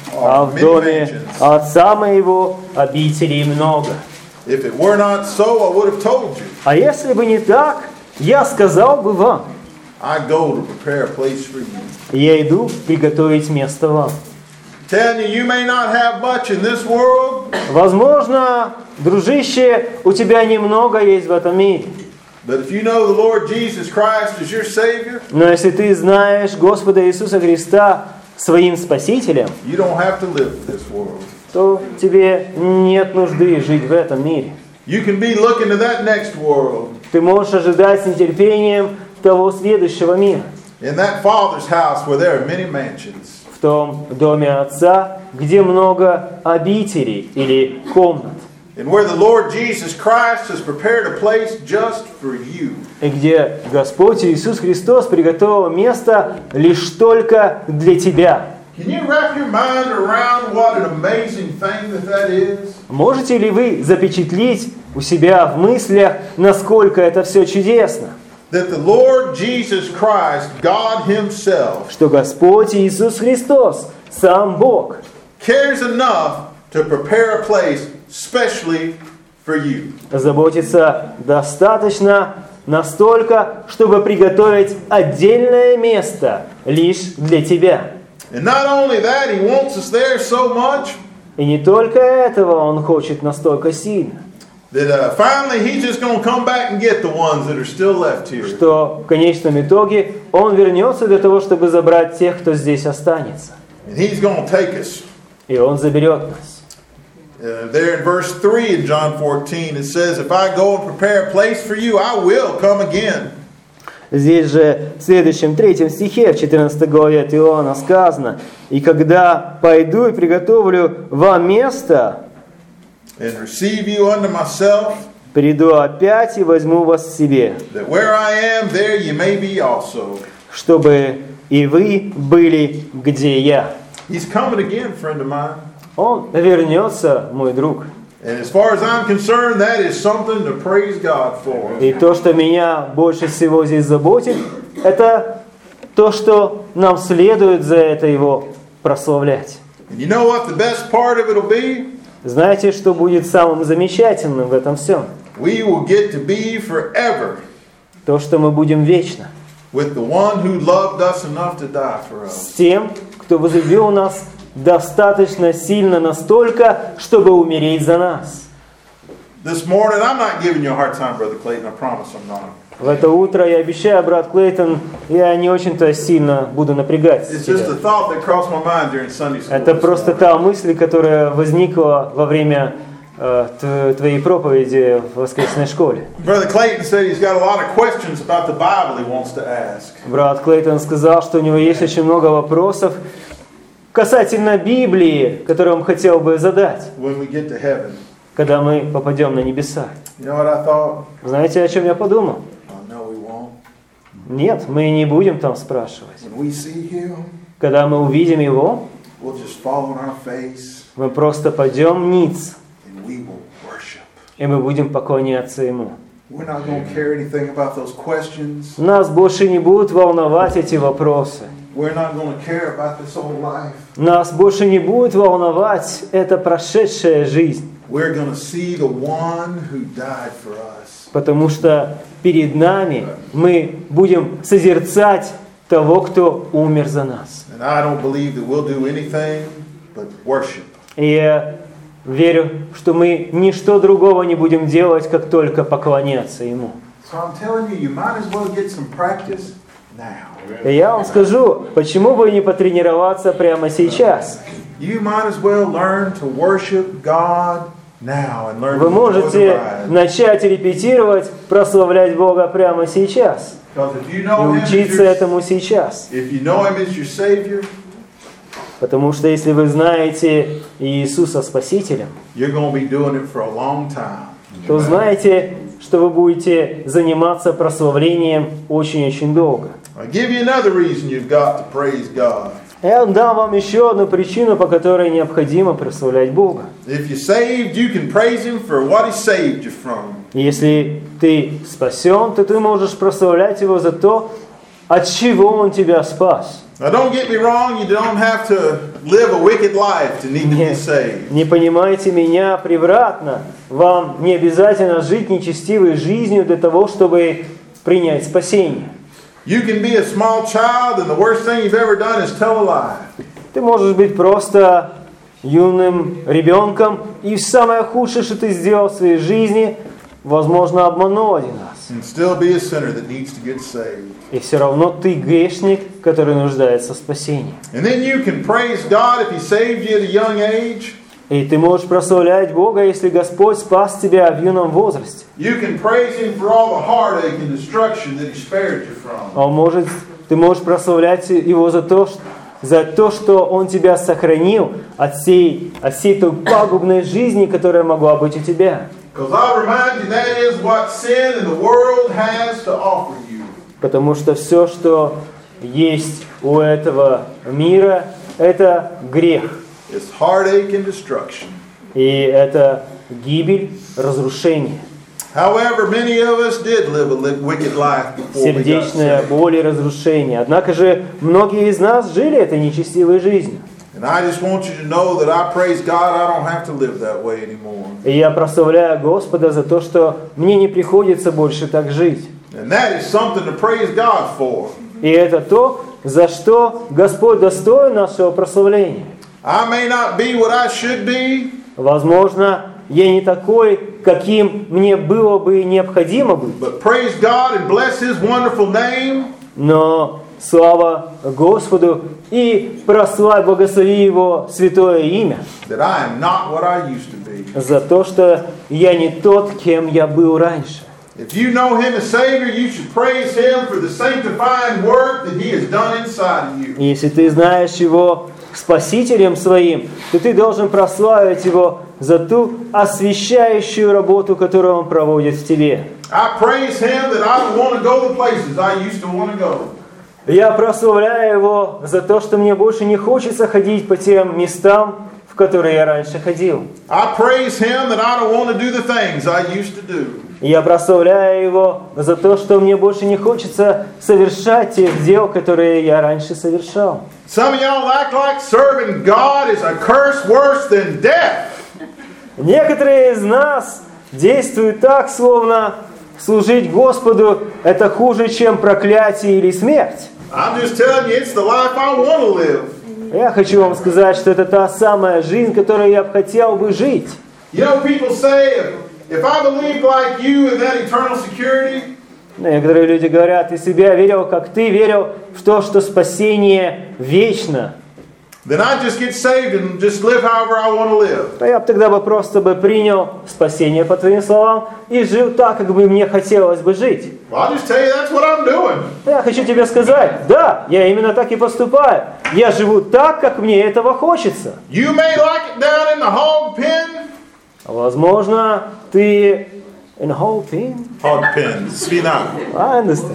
А are в many доме mansions. Отца моего обителей много. If it were not so, I would have told you. А если бы не так, я сказал бы вам, I go to prepare a place for you. я иду приготовить место вам. Telling you may not have much in this world, Возможно, дружище, у тебя немного есть в этом мире. but if you know the Lord Jesus Christ as your Savior, Но если ты знаешь Господа Иисуса Христа своим Спасителем, you don't have to live in this world. то тебе нет нужды жить в этом мире. You can be looking to that next world, Ты можешь ожидать с нетерпением того следующего мира, in that Father's house where there are many mansions. в том доме Отца, где много обителей или комнат, And where the Lord Jesus Christ has prepared a place just for you. и где Господь Иисус Христос приготовил место лишь только для тебя. Can you wrap your mind around what an amazing thing that is? Можете ли вы запечатлеть у себя в мыслях, насколько это все чудесно? That the Lord Jesus Christ, God Himself, Что Господь Иисус Христос, сам Бог, cares enough to prepare a place specially for you. заботится достаточно настолько, чтобы приготовить отдельное место лишь для тебя. And not only that, He wants us there so much И не только этого Он хочет настолько сильно, that finally He's just going to come back and get the ones that are still left here. что в конечном итоге Он вернется для того, чтобы забрать тех, кто здесь останется. And He's going to take us. И Он заберет нас. There in verse 3 in John 14, it says, if I go and prepare a place for you, I will come again. Здесь же в следующем 3 стихе, в 14 главе от Иоанна сказано: «И когда пойду и приготовлю вам место, And receive you unto myself, приду опять и возьму вас к себе, that where I am, there you may be also». Чтобы и вы были, где я». He's coming again, friend of mine. Он вернется, мой друг. And as far as I'm concerned, that is something to praise God for. И то, что меня больше всего здесь заботит, это то, что нам следует за это Его прославлять. And you know what the best part of it will be? Знаете, что будет самым замечательным в этом всем? We will get to be forever То, что мы будем вечно with the one who loved us enough to die for us. с тем, кто возлюбил нас достаточно сильно настолько, чтобы умереть за нас. This morning, I'm not giving you a hard time, Brother Clayton. I promise I'm not. В это утро, я обещаю, брат Клейтон, я не очень-то сильно буду напрягать It's тебя. just a thought that crossed my mind during Sunday school. Это this просто morning. та мысль, которая возникла во время твоей проповеди в воскресной школе. Brother Clayton said he's got a lot of questions about the Bible he wants to ask. Брат Клейтон сказал, что у него есть очень много вопросов касательно Библии, которые он хотел бы задать, When we get to heaven. когда мы попадем на небеса. You know what I thought? Знаете, о чем я подумал? Oh, no, we won't. Нет, мы не будем там спрашивать. When we see Him, Когда мы увидим Его, we'll just fall on our face мы просто пойдем ниц, and we will worship. и мы будем поклоняться Ему. We're not going to care anything about those questions. Нас больше не будут волновать эти вопросы. We're not going to care about this old life. Нас больше не будет волновать эта прошедшая жизнь, We're going to see the one who died for us. потому что перед нами мы будем созерцать того, кто умер за нас. And I don't believe that we'll do anything but worship. И я верю, что мы ничто другого не будем делать, как только поклоняться Ему. So I'm telling you, you might as well get some practice now. И я вам скажу, почему бы не потренироваться прямо сейчас? you might as well learn to worship God now and learn Вы to enjoy the можете ride. начать репетировать, прославлять Бога прямо сейчас. Because if you И know Him as учиться your, этому сейчас. if you know Him as your Savior, Потому что если вы знаете Иисуса Спасителем, you're going to be doing it for a long time. то знаете, что вы будете заниматься прославлением очень-очень долго. I'll give you another reason you've got to praise God. Я дам вам еще одну причину, по которой необходимо прославлять Бога. If you're saved, you can praise Him for what He saved you from. Если ты спасен, то ты можешь прославлять Его за то, от чего Он тебя спас. Now, don't get me wrong, you don't have to live a wicked life to need to be saved. Не понимайте меня превратно. Вам не обязательно жить нечестивой жизнью для того, чтобы принять спасение. You can be a small child, and the worst thing you've ever done is tell a lie. Ты можешь быть просто юным ребенком, и самое худшее, что ты сделал в своей жизни, возможно, обманул один раз. And still be a sinner that needs to get saved. И все равно ты грешник, который нуждается в спасении. And then you can praise God if He saved you at a young age. И ты можешь прославлять Бога, если Господь спас тебя в юном возрасте. You can praise Him for all the heartache and destruction that He spared you from. Ты можешь прославлять Его за то, что Он тебя сохранил от всей той пагубной жизни, которая могла быть у тебя. Because I'll remind you that is what sin in the world has to offer you. Потому что все, что есть у этого мира, это грех. It's heartache and destruction. И это гибель, разрушение. However, many of us did live a wicked life before we got Сердечная saved. боль и разрушение. Однако же многие из нас жили этой нечестивой жизнью. And I just want you to know that I praise God, I don't have to live that way anymore. И я прославляю Господа за то, что мне не приходится больше так жить. And that is something to praise God for. И это то, за что Господь достоин нашего прославления. I may not be what I should be, Возможно, я не такой, каким мне было бы необходимо быть. but praise God and bless His wonderful name. Но слава Господу и прославь, благослови Его святое имя That I am not what I used to be. за то, что я не тот, кем я был раньше. If you know Him as Savior, you should praise Him for the sanctifying work that He has done inside of you. И если ты знаешь Его Спасителем своим, то ты должен прославить Его за ту освящающую работу, которую Он проводит в тебе. I praise Him that I don't want to go the places I used to want to go. Я прославляю Его за то, что мне больше не хочется ходить по тем местам, в которые я раньше ходил. I praise Him that I don't want to do the things I used to do. Я прославляю Его за то, что мне больше не хочется совершать тех дел, которые я раньше совершал. Some of y'all act like serving God is a curse worse than death. Некоторые из нас действуют так, словно служить Господу – это хуже, чем проклятие или смерть. I'm just telling you, it's the life I want to live. Я хочу вам сказать, что это та самая жизнь, которую я бы хотел бы жить. You know, people say, if I believed like you in that eternal security, Некоторые люди говорят, если бы я верил, как ты верил, в то, что спасение вечно, then I just get saved and just live however I want to live. то я бы тогда просто принял спасение по твоим словам и жил так, как бы мне хотелось бы жить. Well, I'll just tell you that's what I'm doing. Я хочу тебе сказать, да, я именно так и поступаю. Я живу так, как мне этого хочется. You may like it down in the hog pen. Возможно, ты in a whole pen. Hog pen, свина. I understand.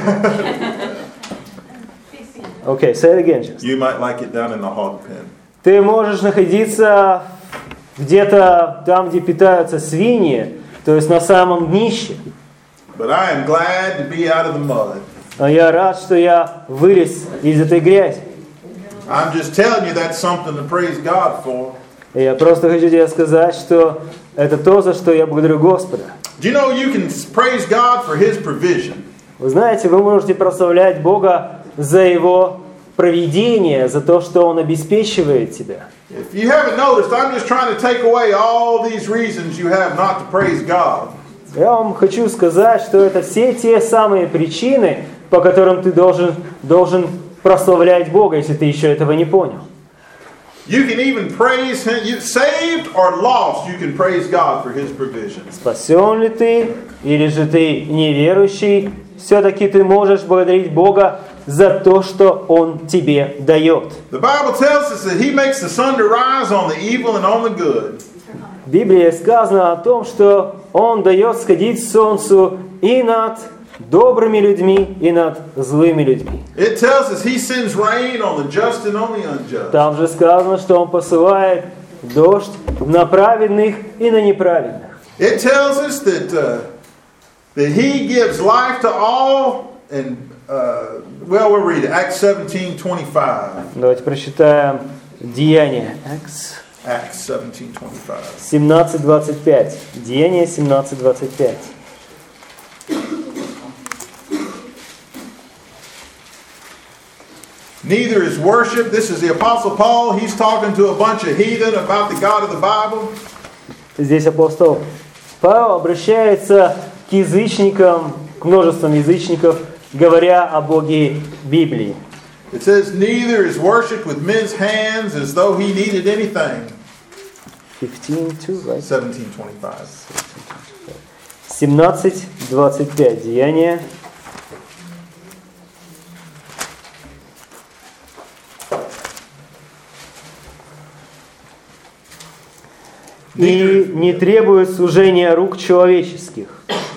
Okay, say it again, just. You might like it down in the hog pen. Ты можешь находиться где-то там, где питаются свиньи, то есть на самом днище. But I am glad to be out of the mud. Но я рад, что я вылез из этой грязи. I'm just telling you that's something to praise God for. И я просто хочу тебе сказать, что это то, за что я благодарю Господа. Do you know you can praise God for His provision? Вы знаете, вы можете прославлять Бога за Его провидение, за то, что Он обеспечивает тебя. If you haven't noticed, I'm just trying to take away all these reasons you have not to praise God. Я вам хочу сказать, что это все те самые причины, по которым ты должен прославлять Бога, если ты еще этого не понял. You can even praise Him. You, saved or lost, you can praise God for His provision. Спасен ли ты, или же ты неверующий, все-таки ты можешь благодарить Бога за то, что Он тебе дает. The Bible tells us that He makes the sun to rise on the evil and on the good. В Библии сказано о том, что Он дает сходить солнцу и над добрыми людьми, и над злыми людьми. It tells us He sends rain on the just and on the unjust. Там же сказано, что Он посылает дождь на праведных и на неправедных. It tells us that He gives life to all, and well, we'll read it. Acts 17:25. Давайте прочитаем Деяния. Acts 17:25. 17:25. Деяния 17:25. Neither is worship. This is the Apostle Paul. He's talking to a bunch of heathen about the God of the Bible. Здесь апостол Павел обращается к язычникам, к множествам язычников, говоря о Боге Библии. It says, neither is worship with men's hands as though he needed anything. 15:2, right? 17:25. 17:25. Деяния. И не требует служения рук человеческих.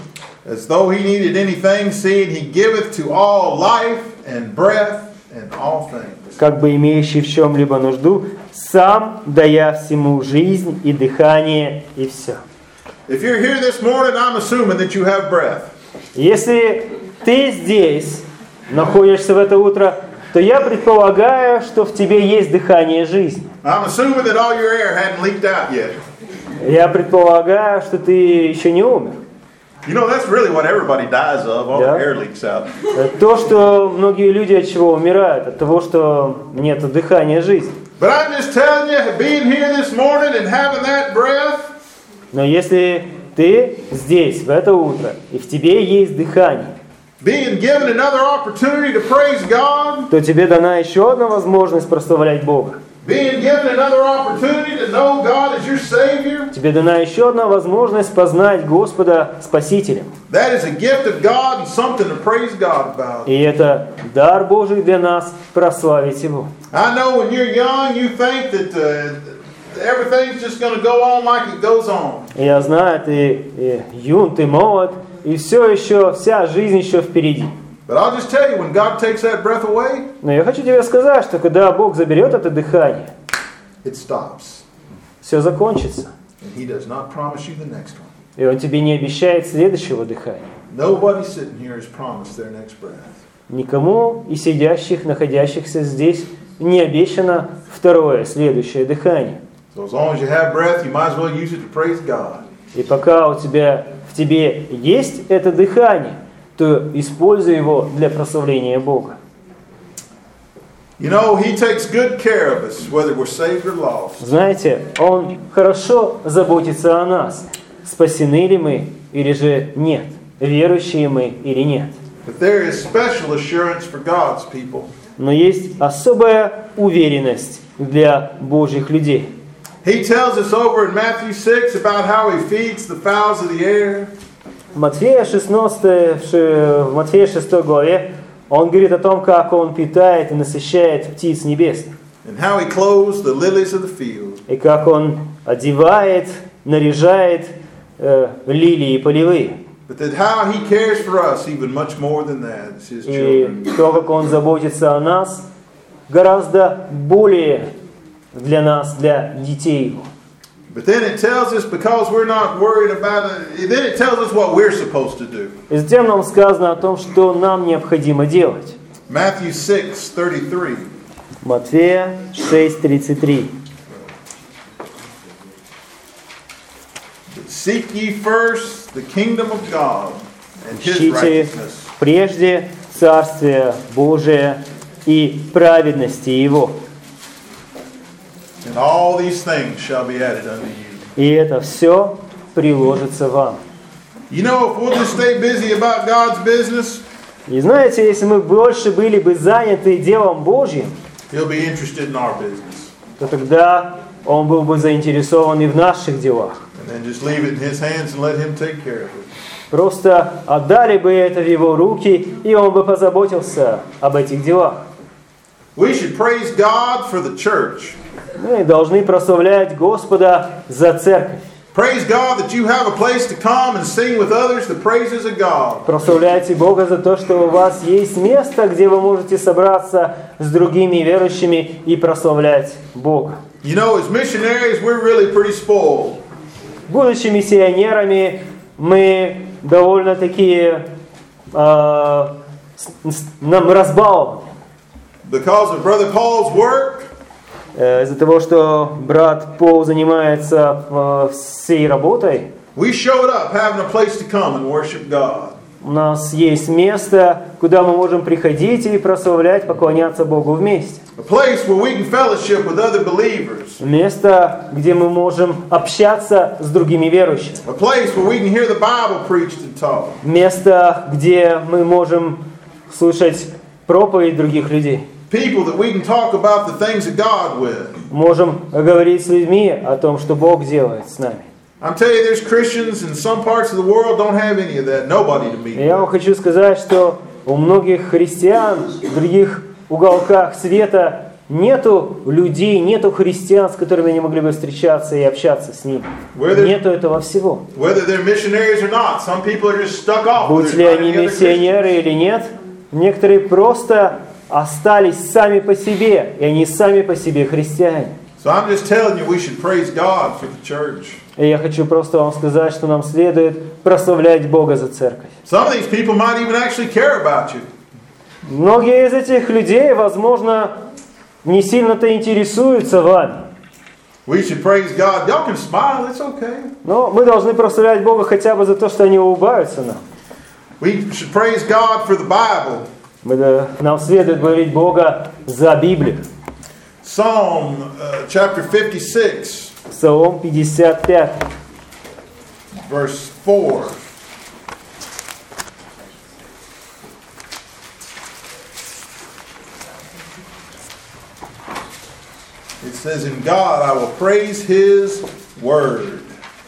As though he needed anything, seeing he giveth to all life and breath and all things. Как бы имеющий в чем-либо нужду, сам дая всему жизнь и дыхание и все. If you're here this morning, I'm assuming that you have breath. Если ты здесь находишься в это утро, то я предполагаю, что в тебе есть дыхание жизни. I'm assuming that all your air hadn't leaked out yet. Я предполагаю, что ты еще не умер. You know, that's really what everybody dies of. All the air leaks out. То, что многие люди от чего умирают, от того, что нет дыхания жизни. But I'm just telling you, being here this morning and having that breath. Но если ты здесь в это утро и в тебе есть дыхание, being given another opportunity to praise God, то тебе дана еще одна возможность прославлять Бога. being given another opportunity to know God as your Savior, Тебе дана еще одна возможность познать Господа Спасителем. that is a gift of God and something to praise God about. И это дар Божий для нас прославить Его. I know when you're young, you think that everything's just going to go on like it goes on. Я знаю, ты юн, ты молод, и все еще, вся жизнь еще впереди. But I'll just tell you, when God takes that breath away, Но я хочу тебе сказать, что когда Бог заберет это дыхание, it stops. все закончится. And He does not promise you the next one. И Он тебе не обещает следующего дыхания. Nobody sitting here is promised their next breath. Никому из сидящих, находящихся здесь не обещано второе, следующее дыхание. So as long as you have breath, you might as well use it to praise God. И пока в тебе есть это дыхание, то используй его для прославления Бога. You know, He takes good care of us, whether we're saved or lost. Знаете, Он хорошо заботится о нас, спасены ли мы или же нет, верующие мы или нет. But there is special assurance for God's people. Но есть особая уверенность для Божьих людей. He tells us over in Matthew 6 about how He feeds the fowls of the air. В Матфея 6 главе Он говорит о том, как Он питает и насыщает птиц небесных. And how He clothes the lilies of the field. И как Он одевает, наряжает лилии полевые. But that how He cares for us even much more than that as His children. И то, как Он заботится о нас, гораздо более для нас, для детей Его. But then it tells us, because we're not worried about it, then it tells us what we're supposed to do. И затем нам сказано о том, что нам необходимо делать. Matthew 6:33. Матфея 6:33. Seek ye first the kingdom of God and His Ищите righteousness. прежде Царствие Божие и праведности Его. And all these things shall be added unto you. И это все приложится вам. You know, if we'll just stay busy about God's business, И знаете, если мы больше были бы заняты делом Божьим, He'll be interested in our business. то тогда Он был бы заинтересован и в наших делах. And then just leave it in His hands and let Him take care of it. Просто отдали бы это в Его руки, и Он бы позаботился об этих делах. We should praise God for the church. Мы должны прославлять Господа за церковь. Praise God that you have a place to come and sing with others the praises of God. Прославляйте Бога за то, что у вас есть место, где вы можете собраться с другими верующими и прославлять Бога. You know, as missionaries, we're really pretty spoiled. Будучи миссионерами, мы довольно такие нам разбалованы. Because of Brother Paul's work, Из-за того, что брат Пол занимается всей работой, we showed up having a place to come and worship God. у нас есть место, куда мы можем приходить и прославлять, поклоняться Богу вместе. A place where we can fellowship with other believers. Место, где мы можем общаться с другими верующими. A place where we can hear the Bible preached and taught. Место, где мы можем слышать проповедь других людей. People that we can talk about the things of God with. Можем говорить с людьми о том, что Бог делает с нами. I'm telling you, there's Christians in some parts of the world don't have any of that. Nobody to meet Я вам with. хочу сказать, что у многих христиан в других уголках света нету людей, нету христиан, с которыми они могли бы встречаться и общаться с ними. Нету этого всего. Whether they're missionaries or not, some people are just stuck off. Будь ли они миссионеры или нет, некоторые просто остались сами по себе, и они сами по себе христиане. So I'm just telling you, we should praise God for the church. И я хочу просто вам сказать, что нам следует прославлять Бога за церковь. Some of these people might even actually care about you. Многие из этих людей, возможно, не сильно-то интересуются вами. We should praise God. Y'all can smile, it's okay. Но мы должны прославлять Бога хотя бы за то, что они улыбаются нам. We should praise God for the Bible. Нам следует благодарить Бога за Библию. Psalm chapter 56, Псалом 55, verse 4. It says, "In God I will praise His word.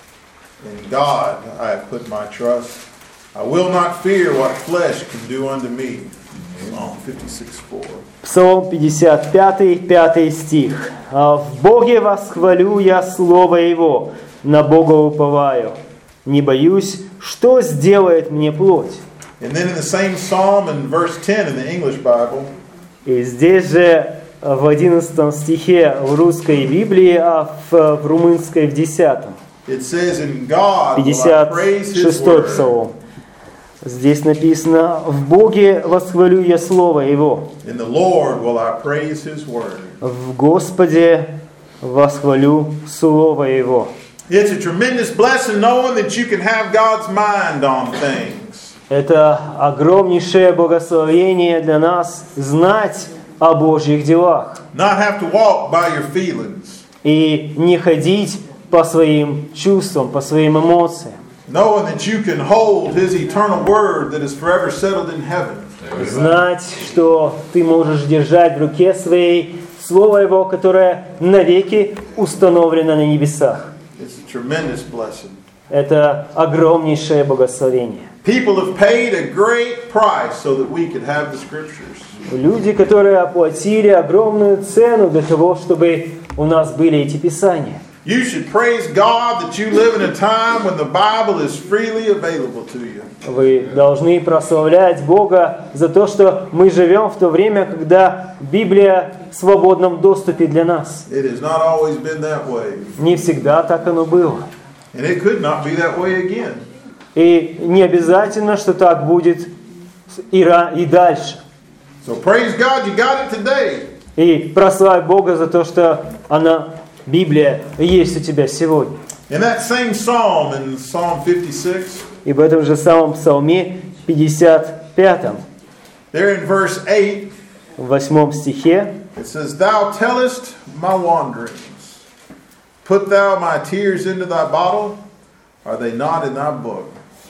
In God I have put my trust. I will not fear what flesh can do unto me." Psalm 56:4. Псалом 55, 5 стих. «В Боге восхвалю я слово Его, на Бога уповаю. Не боюсь, что сделает мне плоть». And then in the same psalm, in verse 10 in the English Bible, И здесь же в 11 стихе в русской Библии, а в румынской в 10. it says, "In God will I praise His 56 word." псалом. Здесь написано: «В Боге восхвалю я слово Его». In the Lord will I praise His word. В Господе восхвалю слово Его. It's a tremendous blessing knowing that you can have God's mind on things. Это огромнейшее благословение для нас знать о Божьих делах Not have to walk by your feelings. и не ходить по своим чувствам, по своим эмоциям. Knowing that you can hold His eternal word that is forever settled in heaven. Знать, что ты можешь держать в руке своей Слово Его, которое навеки установлено на небесах. It's a tremendous blessing. Это огромнейшее благословение. People have paid a great price so that we could have the Scriptures. Люди, которые оплатили огромную цену для того, чтобы у нас были эти Писания. You should praise God that you live in a time when the Bible is freely available to you. Вы должны прославлять Бога за то, что мы живем в то время, когда Библия в свободном доступе для нас. It has not always been that way. Не всегда так оно было. And it could not be that way again. И не обязательно, что так будет и дальше. So praise God you got it today. И прославь Бога за то, что Библия есть у тебя сегодня. In that same psalm, in Psalm 56, И в этом же самом Псалме 55, there in verse 8, в 8 стихе, it says, "Thou tellest my wanderings. Put thou my tears into thy bottle. Are they not in thy book?"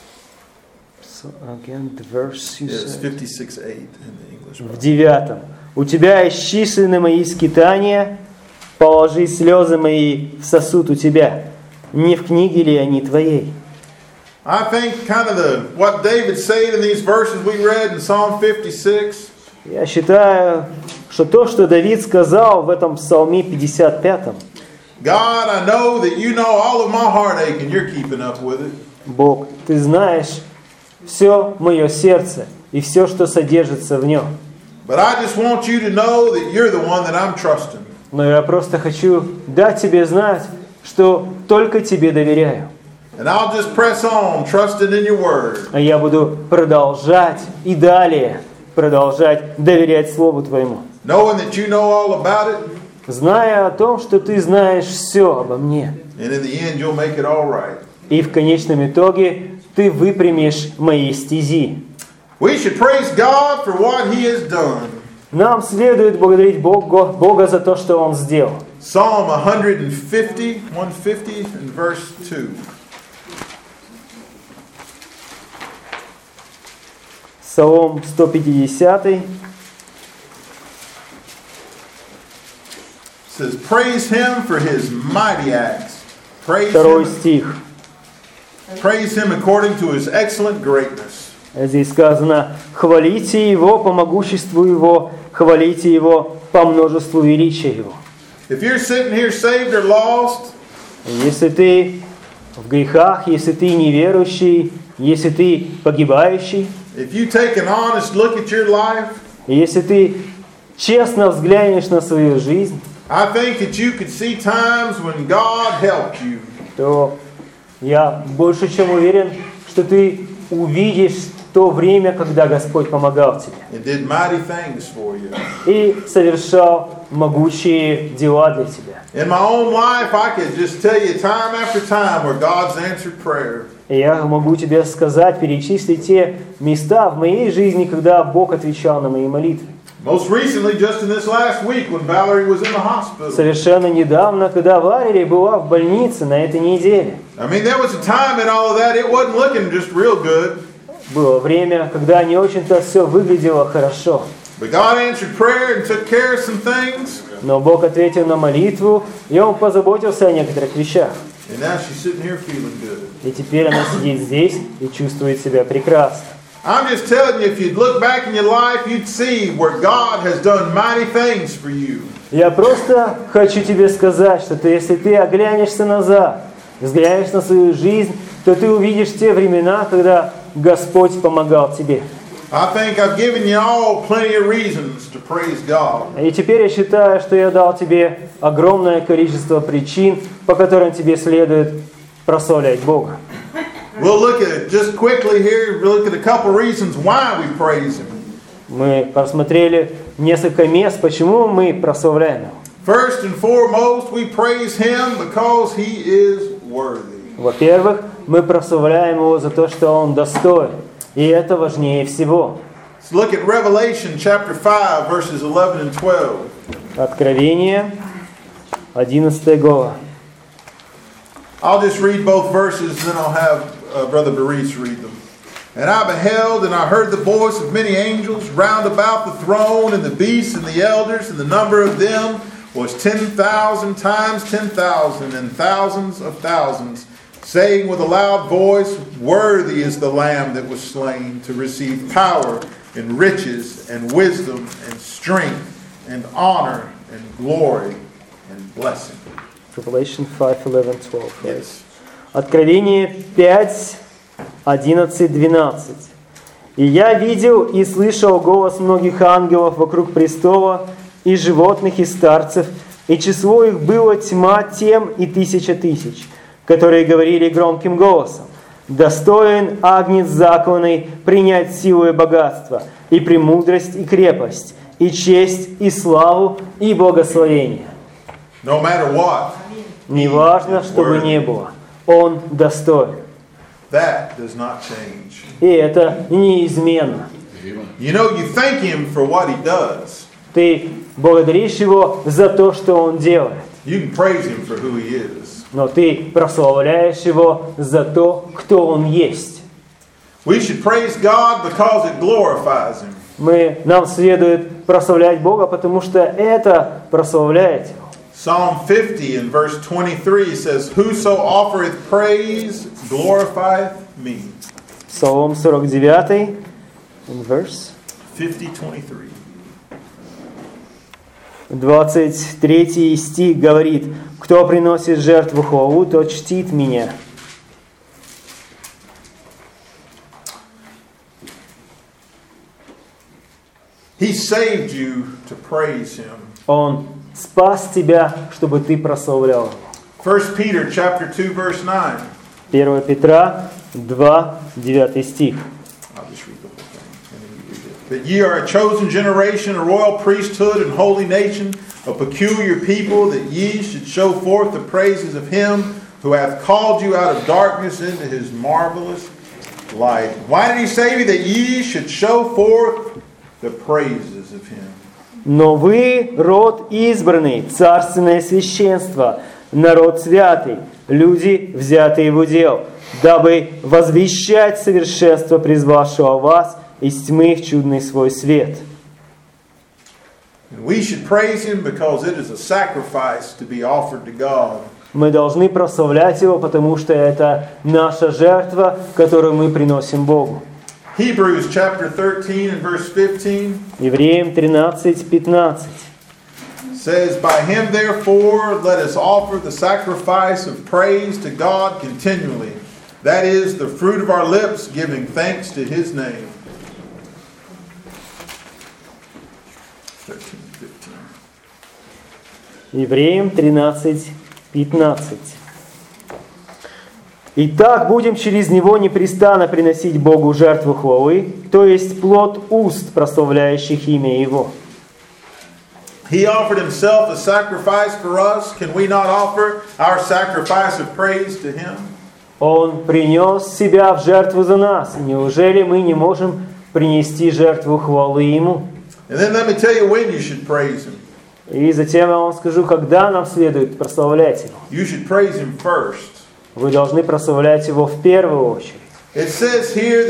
Again, the verse you Yes, said. 56:8 in the English В Bible. 9. «У тебя исчислены мои скитания, положи слезы мои в сосуд у тебя. Не в книге ли они твоей? I think kind of what David said in these verses we read in Psalm 56. Я считаю, что то, что Давид сказал в этом Псалме 55, God, I know that you know all of my heartache and you're keeping up with it. Бог, ты знаешь все мое сердце и все, что содержится в нем. But I just want you to know that you're the one that I'm trusting. Но я просто хочу дать тебе знать, что только тебе доверяю. And I'll just press on, trusting in your word. А я буду продолжать и далее продолжать доверять Слову Твоему. Knowing that you know all about it. Зная о том, что Ты знаешь все обо мне. And in the end you'll make it all right. И в конечном итоге Ты выпрямишь мои стези. We should praise God for what He has done. Нам следует благодарить Бога за то, что Он сделал. Psalm 150 and verse 2. Псалом 150. Says, praise Him for His mighty acts. Второй стих. Praise Him according to His excellent greatness. Здесь сказано: хвалите Его по могуществу Его, хвалите Его по множеству величия Его. If you're sitting here saved or lost, если ты в грехах, если ты неверующий, если ты погибающий, if you take an honest look at your life, если ты честно взглянешь на свою жизнь, I think that you could see times when God helped you. То я больше чем уверен, что ты увидишь то время, когда Господь помогал тебе And did mighty things for you. и совершал могучие дела для тебя. In my own life, I could just tell you time after time where God's answered prayer. И я могу тебе сказать, перечислить те места в моей жизни, когда Бог отвечал на мои молитвы. Most recently, just in this last week, when Valerie was in the hospital. Совершенно недавно, когда Валерия была в больнице на этой неделе. I mean, there was a time in all of that, it wasn't looking just real good. Было время, когда не очень-то все выглядело хорошо. But God answered prayer and took care of some things. Но Бог ответил на молитву, и Он позаботился о некоторых вещах. And now she's sitting here feeling good. И теперь она сидит здесь и чувствует себя прекрасно. I'm just telling you, if you'd look back in your life, you'd see where God has done mighty things for you. Я просто хочу тебе сказать, что если ты оглянешься назад, взглянешь на свою жизнь, то ты увидишь те времена, когда Господь помогал тебе. I think I've given you all plenty of reasons to praise God. И теперь я считаю, что я дал тебе огромное количество причин, по которым тебе следует прославлять Бога. We'll look at it just quickly here. We'll look at a couple reasons why we praise Him. Мы просмотрели несколько мест, почему мы прославляем Его. First and foremost, we praise Him because He is worthy. Во-первых, мы прославляем Его за то, что Он достоин. И это важнее всего. Let's look at Revelation chapter 5, verses 11 and 12. Откровение, 11 глава. I'll just read both verses, then I'll have Brother Baris read them. And I beheld, and I heard the voice of many angels round about the throne, and the beasts, and the elders, and the number of them was 10,000 times 10,000, and thousands of thousands, saying with a loud voice, Worthy is the Lamb that was slain to receive power, and riches, and wisdom, and strength, and honor, and glory, and blessing. Revelation 5, 11, 12. Right? Yes. Откровение 5, 11, 12. «И я видел и слышал голос многих ангелов вокруг престола, и животных, и старцев, и число их было тьма тем и 1000 тысяч, которые говорили громким голосом: достоин Агнец закланный принять силу и богатство, и премудрость, и крепость, и честь, и славу, и благословение». No matter what, Неважно, что бы ни было, Он достоин. that does not change. И это неизменно. You know, you thank Him for what He does. Ты благодаришь Его за то, что Он делает. You can praise Him for who He is. Но ты прославляешь Его за то, кто Он есть. We should praise God because it glorifies Him. Нам следует прославлять Бога, потому что это прославляет Его. Psalm 50 in verse 23 says, "Whoso offereth praise glorifieth me." Псалом 49, verse 50:23. 23 стих говорит: «Кто приносит жертву хвалу, тот чтит меня». He saved you to praise him. Он спас тебя, чтобы ты прославлял его. 1 Peter chapter 2 verse 9. 1 Петра 2, 9 стих. I'll just read the whole thing and then you read it. "That ye are a chosen generation, a royal priesthood and holy nation, a peculiar people, that ye should show forth the praises of him who hath called you out of darkness into his marvelous light." Why did he save you? That ye should show forth the praises of him. «Но вы род избранный, царственное священство, народ святый, люди, взятые в удел, дабы возвещать совершенство призвавшего вас из тьмы в чудный свой свет». And we should praise him because it is a sacrifice to be offered to God. Мы должны прославлять его, потому что это наша жертва, которую мы приносим Богу. Hebrews chapter 13 and verse 15 Евреям 13:15. says, "By him therefore let us offer the sacrifice of praise to God continually. That is the fruit of our lips, giving thanks to his name." 13:15. Евреям 13:15. «Итак, будем через него непрестанно приносить Богу жертву хвалы, то есть плод уст, прославляющих имя Его». He offered himself a sacrifice for us. Can we not offer our sacrifice of praise to him? Он принес себя в жертву за нас. Неужели мы не можем принести жертву хвалы Ему? And then let me tell you when you should praise him. И затем я вам скажу, когда нам следует прославлять Его. You should praise him first. Вы должны прославлять Его в первую очередь. It says here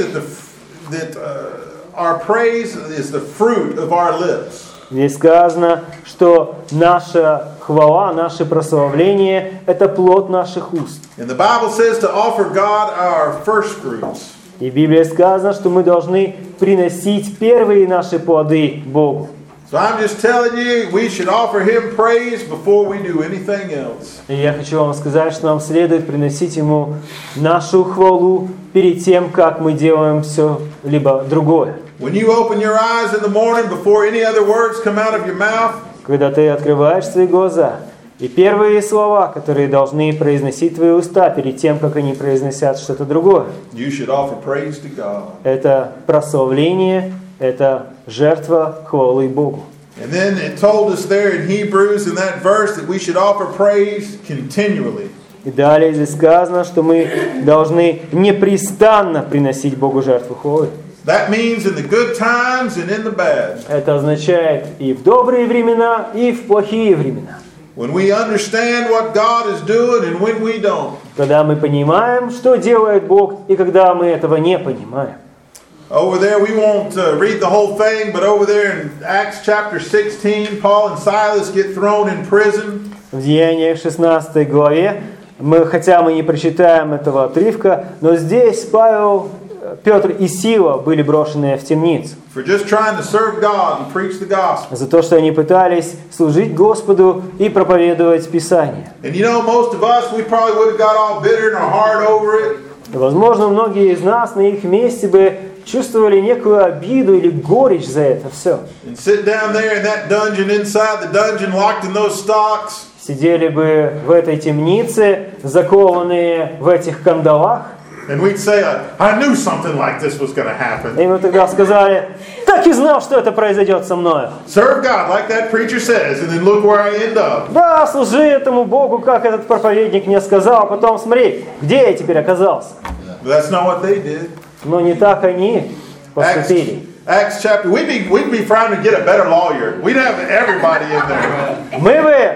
that our praise is the fruit of our lips. Здесь сказано, что наша хвала, наше прославление – это плод наших уст. And the Bible says to offer God our first fruits. И в Библии сказано, что мы должны приносить первые наши плоды Богу. So I'm just telling you, we should offer him praise before we do anything else. И я хочу вам сказать, что нам следует приносить Ему нашу хвалу перед тем, как мы делаем все либо другое. When you open your eyes in the morning before any other words come out of your mouth, Когда ты открываешь свои глаза, и первые слова, которые должны произносить твои уста перед тем, как они произносят что-то другое, you should offer praise to God. это прославление, это жертва хвалы Богу. And then it told us there in Hebrews in that verse that we should offer praise continually. И далее здесь сказано, что мы должны непрестанно приносить Богу жертву хвалы. That means in the good times and in the bad. Это означает и в добрые времена, и в плохие времена. When we understand what God is doing and when we don't. Когда мы понимаем, что делает Бог, и когда мы этого не понимаем. Over there, we won't read the whole thing, but over there in Acts chapter 16, Paul and Silas get thrown in prison. В Деяниях 16 главе, хотя мы не прочитаем этого отрывка, но здесь Павел, Петр и Сила были брошены в темницу. For just trying to serve God and preach the gospel. За то, что они пытались служить Господу и проповедовать Писание. And you know, most of us, we probably would have got all bitter in our heart over it. Возможно, многие из нас на их месте бы чувствовали некую обиду или горечь за это все. And sit down there in that dungeon, inside the dungeon, locked in those stocks. Сидели бы в этой темнице, закованные в этих кандалах. And we'd say, I knew something like this was going to happen. И мы тогда сказали, так и знал, что это произойдет со мною. Serve God, like that preacher says, and then look where I end up. Да, служи этому Богу, как этот проповедник мне сказал, а потом смотри, где я теперь оказался. But that's not what they did. Но не так они поступили. Acts chapter, we'd be trying to get a better lawyer. We'd have everybody in there. Мы бы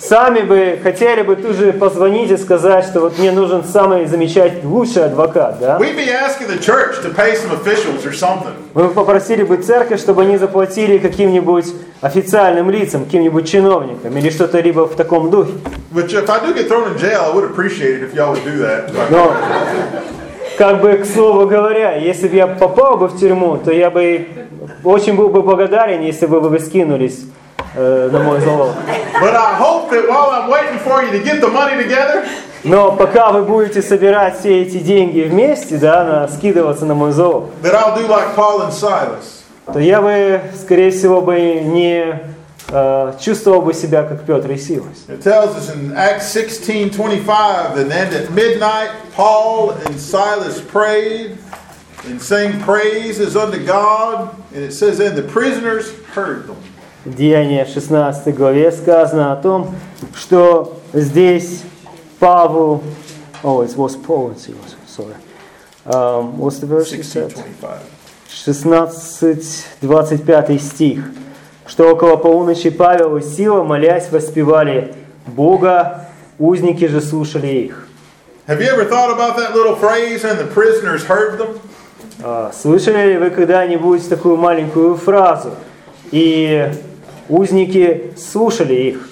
сами бы хотели бы тут же позвонить и сказать, что вот мне нужен самый замечательный, лучший адвокат, да? We'd be asking the church to pay some officials or something. Мы бы попросили бы церковь, чтобы они заплатили каким-нибудь официальным лицам, каким-нибудь чиновникам или что-то либо в таком духе. But if I do get thrown in jail, I would appreciate it if y'all would do that. Но, как бы, к слову говоря, если бы я попал бы в тюрьму, то я бы очень был бы благодарен, если бы вы скинулись на мой залог. But I hope that while I'm waiting for you to get the money together, Но пока вы будете собирать все эти деньги вместе, да, скидываться на мой залог, that I'll do like Paul and Silas. то я бы, скорее всего, бы не чувствовал бы себя, как Петр и Силас. It tells us in Acts 16:25, and then at midnight, Paul and Silas prayed and sang praises unto God, and it says, and the prisoners heard them. В Деяния 16 главе сказано о том, что здесь Павел... Oh, it was Paul and Silas, sorry. What's the verse you said? 16:25. 16:25 стих. Что около полуночи Павел и Сила, молясь, воспевали Бога, узники же слушали их. Have you ever thought about that little phrase, and the prisoners heard them? Слышали ли вы когда-нибудь такую маленькую фразу? И узники слушали их,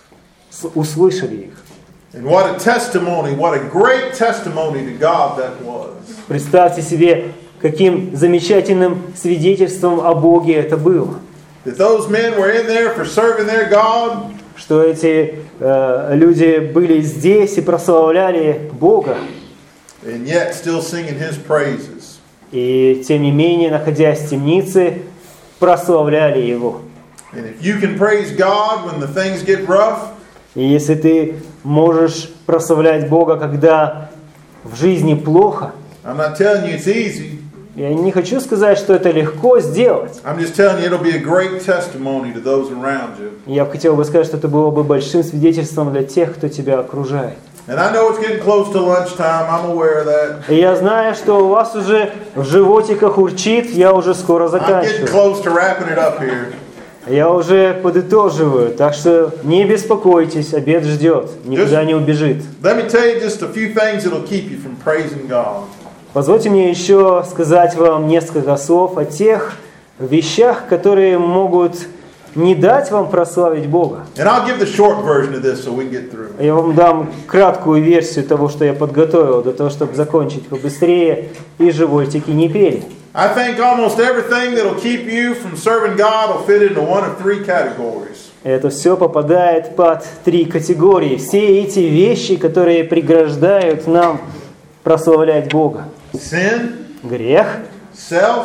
услышали их. And what a testimony, what a great testimony to God that was. Представьте себе, каким замечательным свидетельством о Боге это было. That those men were in there for serving their God. Что эти люди были здесь и прославляли Бога. And yet still singing His praises. И тем не менее, находясь в темнице, прославляли Его. And if you can praise God when the things get rough, И если ты можешь прославлять Бога, когда в жизни плохо, I'm not telling you it's easy. я не хочу сказать, что это легко сделать. I'm just telling you it'll be a great testimony to those around you. Я хотел бы сказать, что это было бы большим свидетельством для тех, кто тебя окружает. And I know it's getting close to lunchtime. I'm aware of that. И я знаю, что у вас уже в животиках урчит, я уже скоро I'm getting заканчиваю. close to wrapping it up here. Я уже подытоживаю, так что не беспокойтесь, обед ждет, никуда не убежит. Let me tell you just a few things that'll keep you from praising God. Позвольте мне еще сказать вам несколько слов о тех вещах, которые могут не дать вам прославить Бога. And I'll give the short version of this so we can get through. Я вам дам краткую версию того, что я подготовил, для того, чтобы закончить побыстрее и животики не пели. I think almost everything that'll keep you from serving God will fit into one of three categories. Это все попадает под три категории. Все эти вещи, которые преграждают нам прославлять Бога. Sin, Грех, self,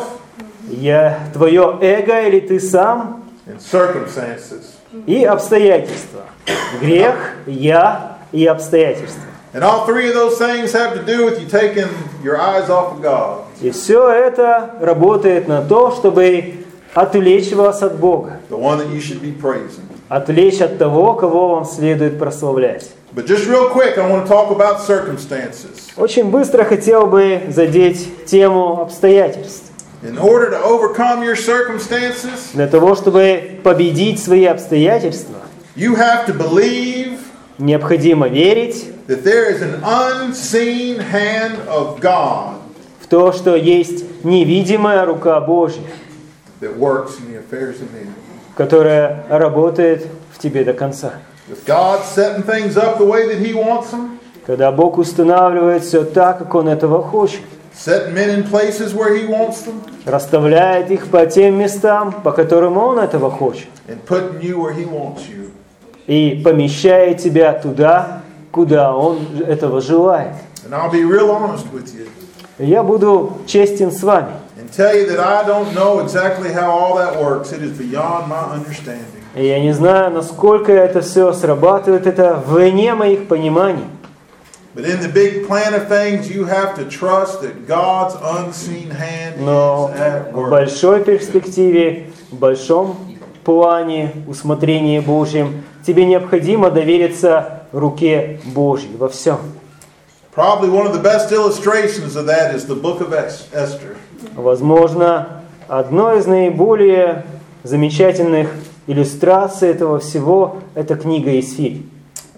твое эго или ты сам, and circumstances. и обстоятельства. Грех, я и обстоятельства. And all three of those things have to do with you taking your eyes off of God. И все это работает на то, чтобы отвлечь вас от Бога. The one that you should be praising. Отвлечь от того, кого вам следует прославлять. But just real quick, I want to talk about circumstances. Очень быстро хотел бы задеть тему обстоятельств. In order to overcome your circumstances, Для того, чтобы победить свои обстоятельства, you have to believe необходимо верить that there is an unseen hand of God в то, что есть невидимая рука Божья, that works in the affairs of men. которая работает в тебе до конца. With God setting things up the way that He wants them, Когда Бог устанавливает все так, как Он этого хочет, setting men in places where He wants them, расставляет их по тем местам, по которым Он этого хочет, and putting you where He wants you. и помещает тебя туда, куда Он этого желает. And I'll be real honest with you И я буду честен с вами. and tell you that I don't know exactly how all that works. It is beyond my understanding. И я не знаю, насколько это все срабатывает, это вне моих пониманий. But in the big plan of things, you have to trust that God's unseen hand Но is at в work. большой перспективе, в большом плане усмотрения Божьем, тебе необходимо довериться руке Божьей во всем. Probably one of the best illustrations of that is the book of Esther. Возможно, одной из наиболее замечательных иллюстраций этого всего – это книга Исфирь.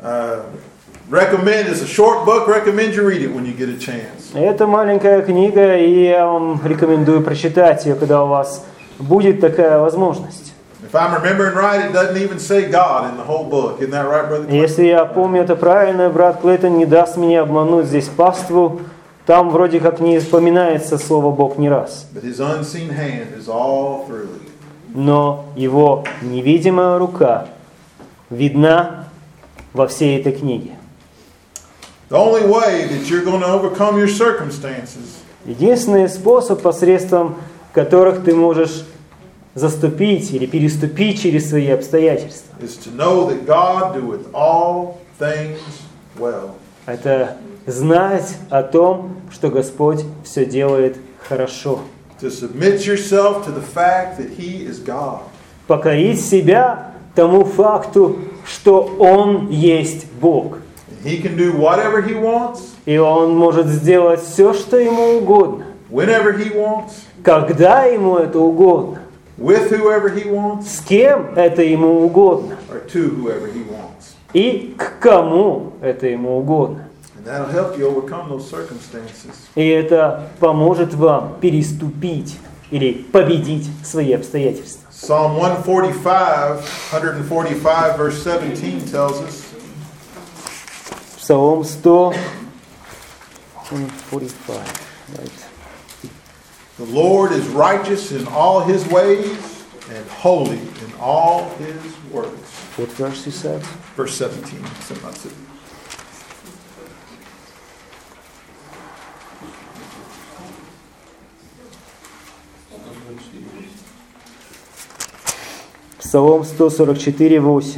Recommend, it's a short book, recommend you read it when you get a chance. Это маленькая книга, и я вам рекомендую прочитать ее, когда у вас будет такая возможность. If I'm remembering right, it doesn't even say God in the whole book. Isn't that right, Brother Clay? Если я помню это правильно, брат Клейтон не даст мне обмануть здесь паству. Там вроде как не упоминается слово Бог ни раз. But his unseen hand is all through it. Но его невидимая рука видна во всей этой книге. The only way that you're going to overcome your circumstances Единственный способ, посредством которых ты можешь заступить или переступить через свои обстоятельства, is to know that God doeth all things well. это знать о том, что Господь все делает хорошо. To submit yourself to the fact that He is God. Покорить себя тому факту, что Он есть Бог. And He can do whatever He wants, И Он может сделать все, что Ему угодно, whenever He wants, когда Ему это угодно, with whoever He wants, с кем это Ему угодно or to whoever He wants. и к кому это Ему угодно. And that'll help you overcome those circumstances. И это поможет вам переступить или победить свои обстоятельства. Psalm 145 verse 17 tells us, Псалом 145. Right. the Lord is righteous in all His ways and holy in all His works. What verse you said? Verse 17. 17. Псалом 144, 8.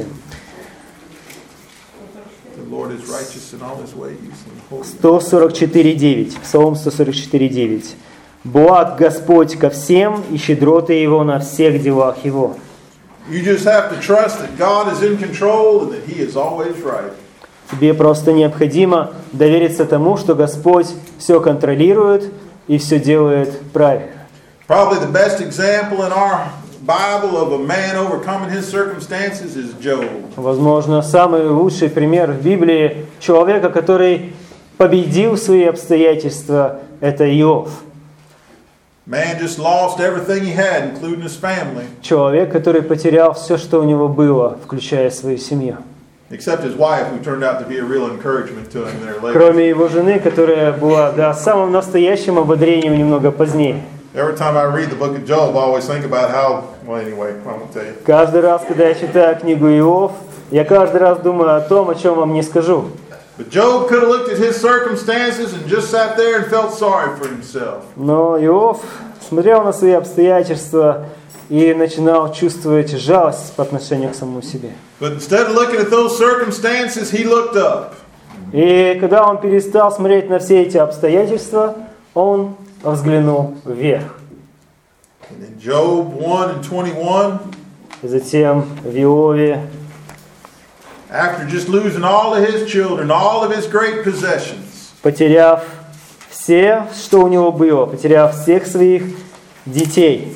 The Lord is righteous in all His ways and holy. 144, 9. Псалом 144, 9. Благ Господь ко всем, и щедроты Его на всех делах Его. You just have to trust that God is in control and that He is always right. Тебе просто необходимо довериться тому, что Господь все контролирует и все делает правильно. Probably the best example in our Bible of a man overcoming his circumstances is Job. Возможно, самый лучший пример в Библии человека, который победил свои обстоятельства, это Иов. Man just lost everything he had, including his family, Человек, который потерял все, что у него было, включая свою семью. except his wife, who turned out to be a real encouragement to him there later. Кроме его жены, которая была самым настоящим ободрением немного позднее. Every time I read the book of Job, I always think about how, well, anyway, I won't tell you. Каждый раз, когда я читаю книгу Иов, я каждый раз думаю о том, о чем вам не скажу. But Job could have looked at his circumstances and just sat there and felt sorry for himself. Но Иов смотрел на свои обстоятельства и начинал чувствовать жалость по отношению к самому себе. But instead of looking at those circumstances, he looked up. И когда он перестал смотреть на все эти обстоятельства, он взглянул вверх. And in Job 1:21, Затем в Иове, after just losing all of his children, all of his great possessions, потеряв все, что у него было, потеряв всех своих детей,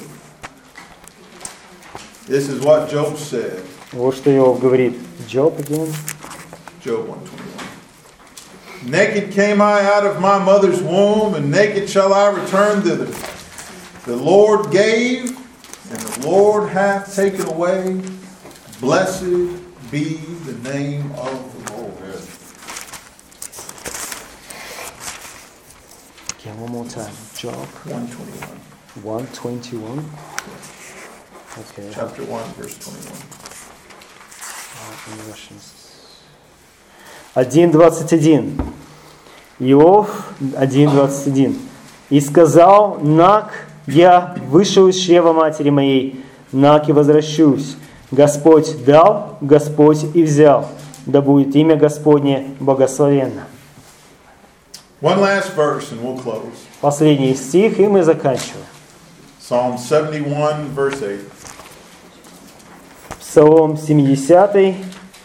this is what Job said. вот что Иов говорит. Job again? Job 1:21. Naked came I out of my mother's womb, and naked shall I return thither. The Lord gave, and the Lord hath taken away. Blessed be the name of the Lord. Okay, one more time. Job 1:21. 1:21. Okay. Chapter 1, verse 21. 1:21. Иов 1:21. «И сказал: Наг я вышел из чрева матери моей, наг и возвращусь. Господь дал, Господь и взял. Да будет имя Господне благословенно». One last verse and we'll close. Последний стих, и мы заканчиваем. Psalm 71, verse 8. Псалом 70.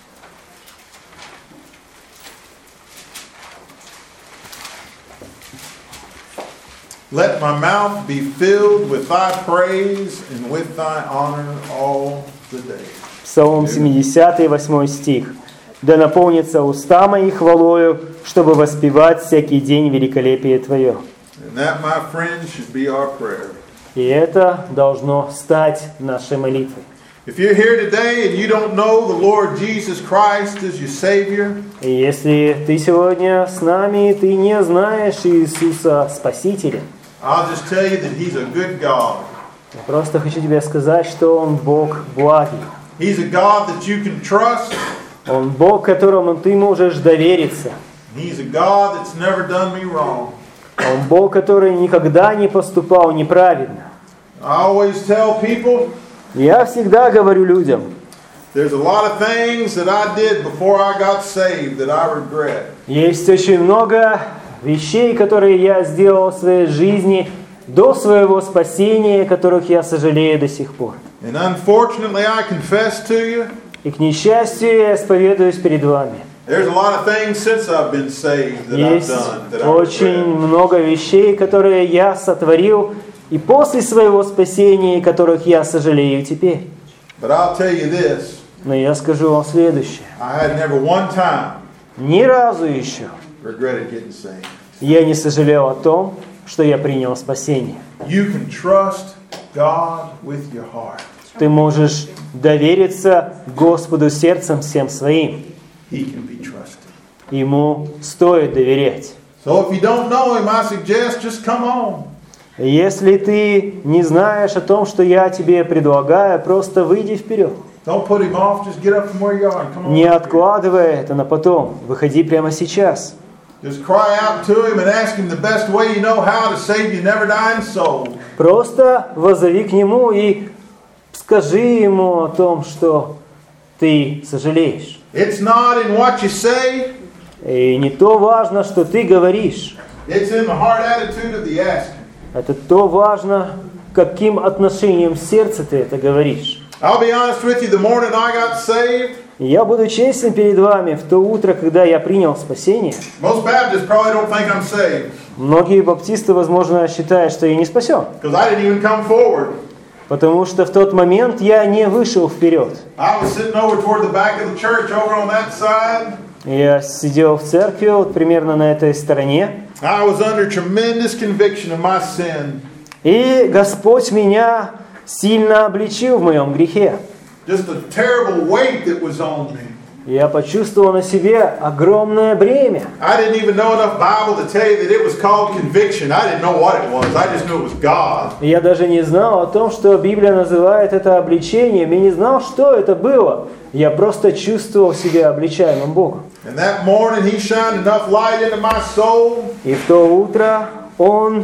Let my mouth be filled with thy praise and with thy honor all the day. Псалом 70, 8 стих. да наполнится уста мои хвалою, чтобы воспевать всякий день великолепие Твое». And that, my friends, should be our prayer. И это должно стать нашей молитвой. If you're here today and you don't know the Lord Jesus Christ as your Savior, И если ты сегодня с нами, и ты не знаешь Иисуса Спасителя, I'll just tell you that He's a good God. я просто хочу тебе сказать, что Он Бог благий. He's a God that you can trust. Он Бог, которому ты можешь довериться. He's a God that's never done me wrong. Он Бог, который никогда не поступал неправедно. I always tell people, Я всегда говорю людям, there's a lot of things that I did before I got saved that I regret. есть очень много вещей, которые я сделал в своей жизни до своего спасения, которых я сожалею до сих пор. And unfortunately, I confess to you, И к несчастью я исповедуюсь перед вами. there's a lot of things since I've been saved that I've Есть done that I очень regret. много вещей, которые я сотворил и после своего спасения, которых я сожалею теперь. But I'll tell you this, Но я скажу вам следующее. I had never one time Ни разу еще regretted getting saved. я не сожалел о том, что я принял спасение. You can trust God with your heart. Ты можешь довериться Господу сердцем всем своим. He can be trusted. Ему стоит доверять. So if you don't know Him, I suggest just come on. Если ты не знаешь о том, что я тебе предлагаю, просто выйди вперед. Don't put Him off, just get up from where you are and come on. Не откладывай это на потом. Выходи прямо сейчас. Just cry out to Him and ask Him the best way you know how to save your never-dying soul. Просто воззови к Нему и скажи Ему о том, что ты сожалеешь. It's not in what you say, И не то важно, что ты говоришь. it's in the heart attitude of the asking. Это то важно, каким отношением сердца ты это говоришь. I'll be honest with you, the morning I got saved, И я буду честен перед вами, в то утро, когда я принял спасение, most Baptists probably don't think I'm saved многие баптисты, возможно, считают, что я не спасен. because I didn't even come forward. Потому что в тот момент я не вышел вперед. I was sitting over toward the back of the church over on that side. Я сидел в церкви вот примерно на этой стороне. I was under tremendous conviction of my sin. И Господь меня сильно обличил в моем грехе. Just a terrible weight that was on me. Я почувствовал на себе огромное бремя. I didn't even know enough Bible to tell you that it was called conviction. I didn't know what it was. I just knew it was God. Я даже не знал о том, что Библия называет это обличением. Я не знал, что это было. Я просто чувствовал себя обличаемым Богом. And that morning He shined enough light into my soul И в то утро Он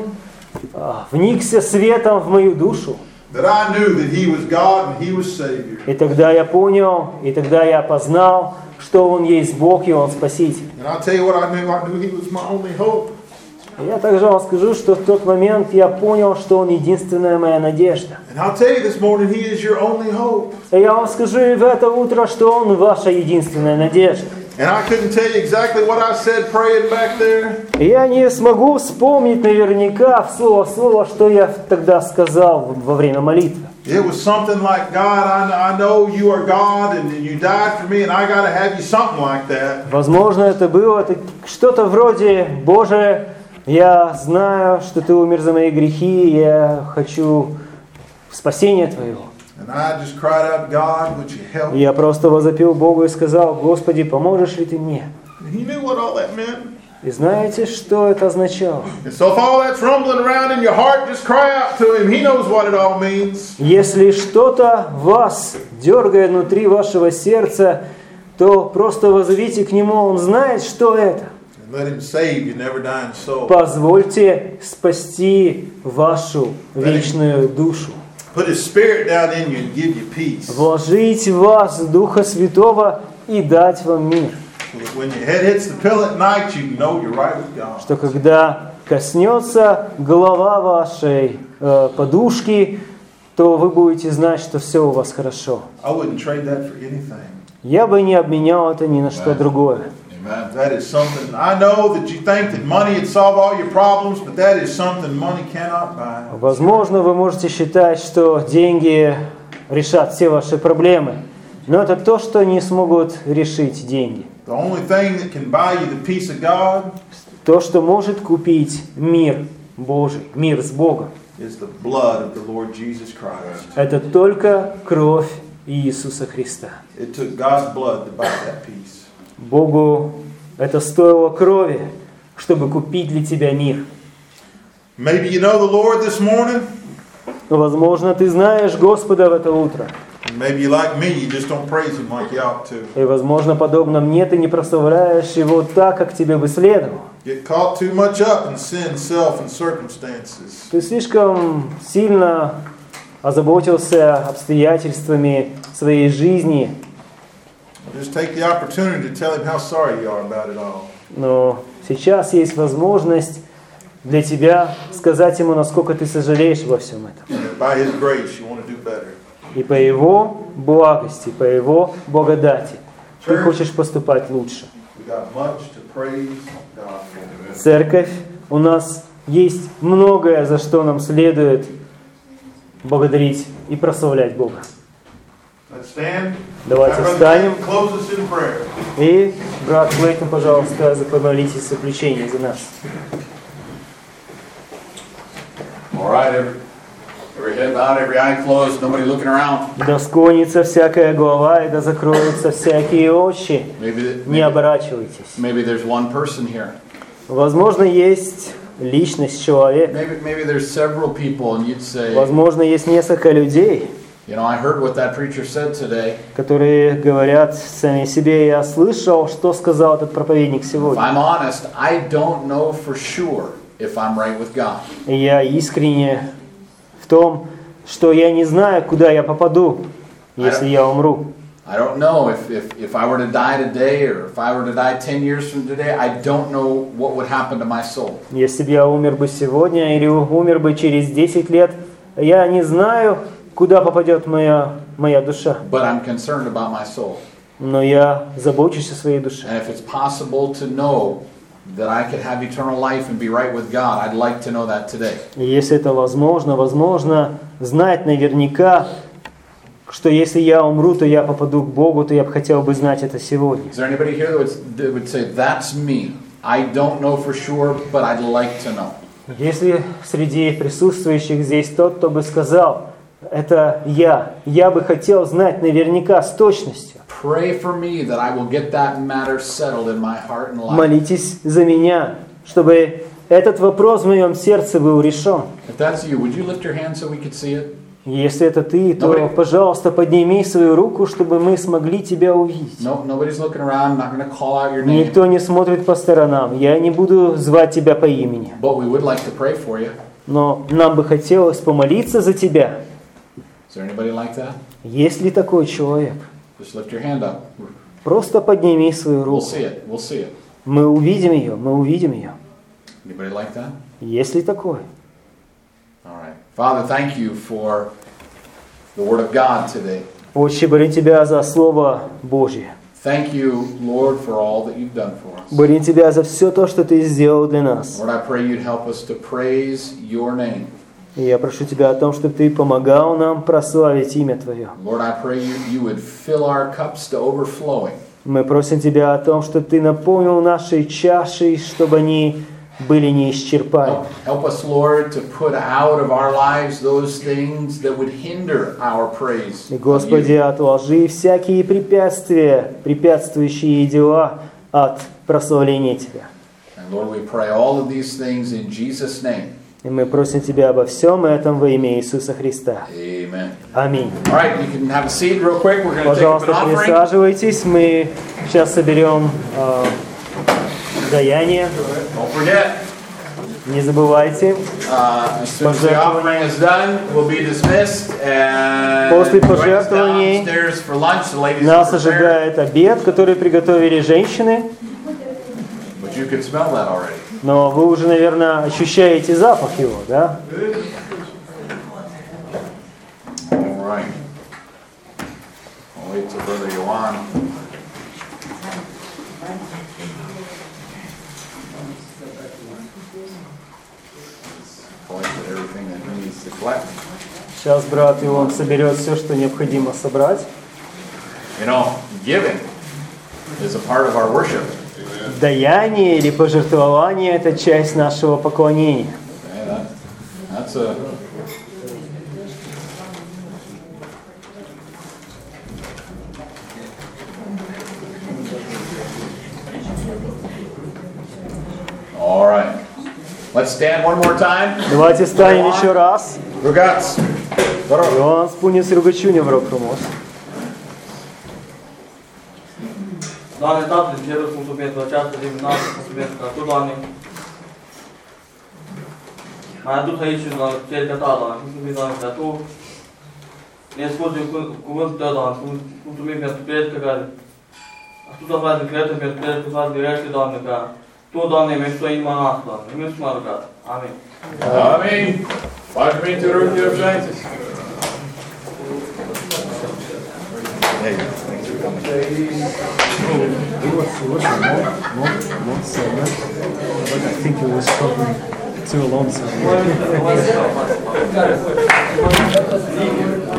вникся светом в мою душу. that I knew that He was God and He was Savior. И тогда я понял, и тогда я познал, что Он есть Бог и Он Спаситель. And I'll tell you what I knew. I knew He was my only hope. И я также вам скажу, что в тот момент я понял, что Он единственная моя надежда. And I'll tell you this morning, He is your only hope. И я вам скажу и в это утро, что Он ваша единственная надежда. And I couldn't tell you exactly what I said praying back there. И я не смогу вспомнить наверняка в слово в слово, что я тогда сказал во время молитвы. It was something like, God, I know you are God and you died for me and I got to have you, something like that. Возможно, это было что-то вроде: Боже, я знаю, что Ты умер за мои грехи, я хочу спасения Твоего. And I just cried out, God, would you help? И я просто возопил Богу и сказал: Господи, поможешь ли Ты мне? And He knew what all that meant. И знаете, что это означало? And so if all that's rumbling around in your heart, just cry out to Him. He knows what it all means. Если что-то вас дергает внутри вашего сердца, то просто воззовите к Нему, Он знает, что это. And let Him save your never-dying soul. Позвольте спасти вашу вечную душу. Put His Spirit down in you and give you peace. Вложить в вас Духа Святого и дать вам мир. So that when your head hits the pillow at night, you know you're right with God. Что когда коснется голова вашей подушки, то вы будете знать, что все у вас хорошо. I wouldn't trade that for anything. Я бы не обменял это ни на что другое. That is something. I know that you think that money would solve all your problems, but that is something money cannot buy. Возможно, вы можете считать, что деньги решат все ваши проблемы. Но это то, что не смогут решить деньги. The only thing that can buy you the peace of God То, что может купить мир Божий, мир с Богом, is the blood of the Lord Jesus Christ. это только кровь Иисуса Христа. It took God's blood to buy that peace. Богу это стоило крови, чтобы купить для тебя мир. Maybe you know the Lord this morning. Возможно, ты знаешь Господа в это утро. Maybe you like me, you just don't praise Him like you ought to. И, возможно, подобно мне, ты не прославляешь Его так, как тебе бы следовало. Get caught too much up in sin, self, and circumstances. Ты слишком сильно озаботился обстоятельствами своей жизни, Just take the opportunity to tell Him how sorry you are about it all. но сейчас есть возможность для тебя сказать Ему, насколько ты сожалеешь во всем этом. And by His grace, you want to do better. И по Его благости, по Его благодати ты хочешь поступать лучше. We got much to praise God for. Церковь, у нас есть многое, за что нам следует благодарить и прославлять Бога. Let's stand. Давайте Brother встанем. Clayton, close us in prayer. И, брат Клейтон, пожалуйста, помолитесь за заключение за нас. All right, every head bowed, every eye closed, nobody looking around. Да склонится всякая голова, и да закроются всякие очи. Не оборачивайтесь. Maybe there's one person here. Возможно, есть личность, человек. Maybe there's several people, and you'd say, Возможно, есть несколько людей, you know, I heard what that preacher said today. которые говорят сами себе: я слышал, что сказал этот проповедник If сегодня. I'm honest, I don't know for sure if I'm right with God. И я искренне в том, что я не знаю, куда я попаду, если я умру. I don't know if I were to die today, or if I were to die 10 years from today, I don't know what would happen to my soul. Если бы я умер бы сегодня или умер бы через 10 лет, я не знаю, куда попадет моя душа. But I'm concerned about my soul. Но я забочусь о своей душе. And if it's possible to know that I could have eternal life and be right with God, I'd like to know that today. И если это возможно знать наверняка, что если я умру, то я попаду к Богу, то я бы хотел бы знать это сегодня. Is there anybody here that would say, that's me? I don't know for sure, but I'd like to know. Если среди присутствующих здесь тот, кто бы сказал: это я бы хотел знать наверняка с точностью. Pray for me that I will get that matter settled in my heart and life. Молитесь за меня, чтобы этот вопрос в моем сердце был решен. If that's you, would you lift your hand so we could see it? Если это ты, то, пожалуйста, подними свою руку, чтобы мы смогли тебя увидеть. No, nobody's looking around. I'm not going to call out your name. Никто не смотрит по сторонам. Я не буду звать тебя по имени. But we would like to pray for you. Но нам бы хотелось помолиться за тебя. Is there anybody like that? Есть ли такой человек? Just lift your hand up. Просто подними свою We'll руку. see it. We'll see it. Мы увидим ее. Anybody like that? Есть ли такой? All right. Father, thank you for the Word of God today. Отче, благодарю Тебя за Слово Божье. Thank you, Lord, for all that you've done for us. Благодарю Тебя за все то, что Ты сделал для нас. Lord, I pray you'd help us to praise your name. И я прошу Тебя о том, чтобы Ты помогал нам прославить имя Твое. Lord, I pray you would fill our cups to overflowing. Мы просим Тебя о том, чтобы Ты наполнил наши чаши, чтобы они были неисчерпаемы. Help us, Lord, to put out of our lives those things that would hinder our praise. И, Господи, отложи всякие препятствующие дела от прославления Тебя. And Lord, we pray all of these things in Jesus' name. И мы просим Тебя обо всем этом во имя Иисуса Христа. Amen. Аминь. All right, you can have a seat real quick. We're going to take up an Пожалуйста, offering. присаживайтесь. Мы сейчас соберем даяние. Don't forget, Не забывайте. as soon as the offering is done, we'll be dismissed. And После join us пожертвований downstairs for lunch. The ladies Нас will prepare. ожидает обед, который приготовили женщины. But you can smell that already. Но вы уже, наверное, ощущаете запах его, да? All right. I'll wait till Brother Yohan. Collected everything that he needs to collect. Сейчас брат Ион соберет все, что необходимо собрать. You know, giving is a part of our worship. Даяние или пожертвование – это часть нашего поклонения. Okay, that's a... All right. Let's stand one more time. Давайте встанем еще раз. Rugats. Ioan spune să rugăciune, vă rog frumos. Doamne, Tatăl din cerul, mulțumim pentru această dimineață, mulțumim că Tu, Doamne, m-ai adus aici în Biserica Ta, Doamne, mulțumim, Doamne, că Tu ne asculti cuvântul Tău, Doamne, mulțumim pentru predică care Tu să faci de credere, pentru predică să faci direcție, Doamne, că Tu, Doamne, mi-ai știu inima noastră, Doamne, mulțumim și m-a rugat. Amin. Amin. Faci minte rugile obșaințes. Hey, thanks for coming. I think it was probably too long. So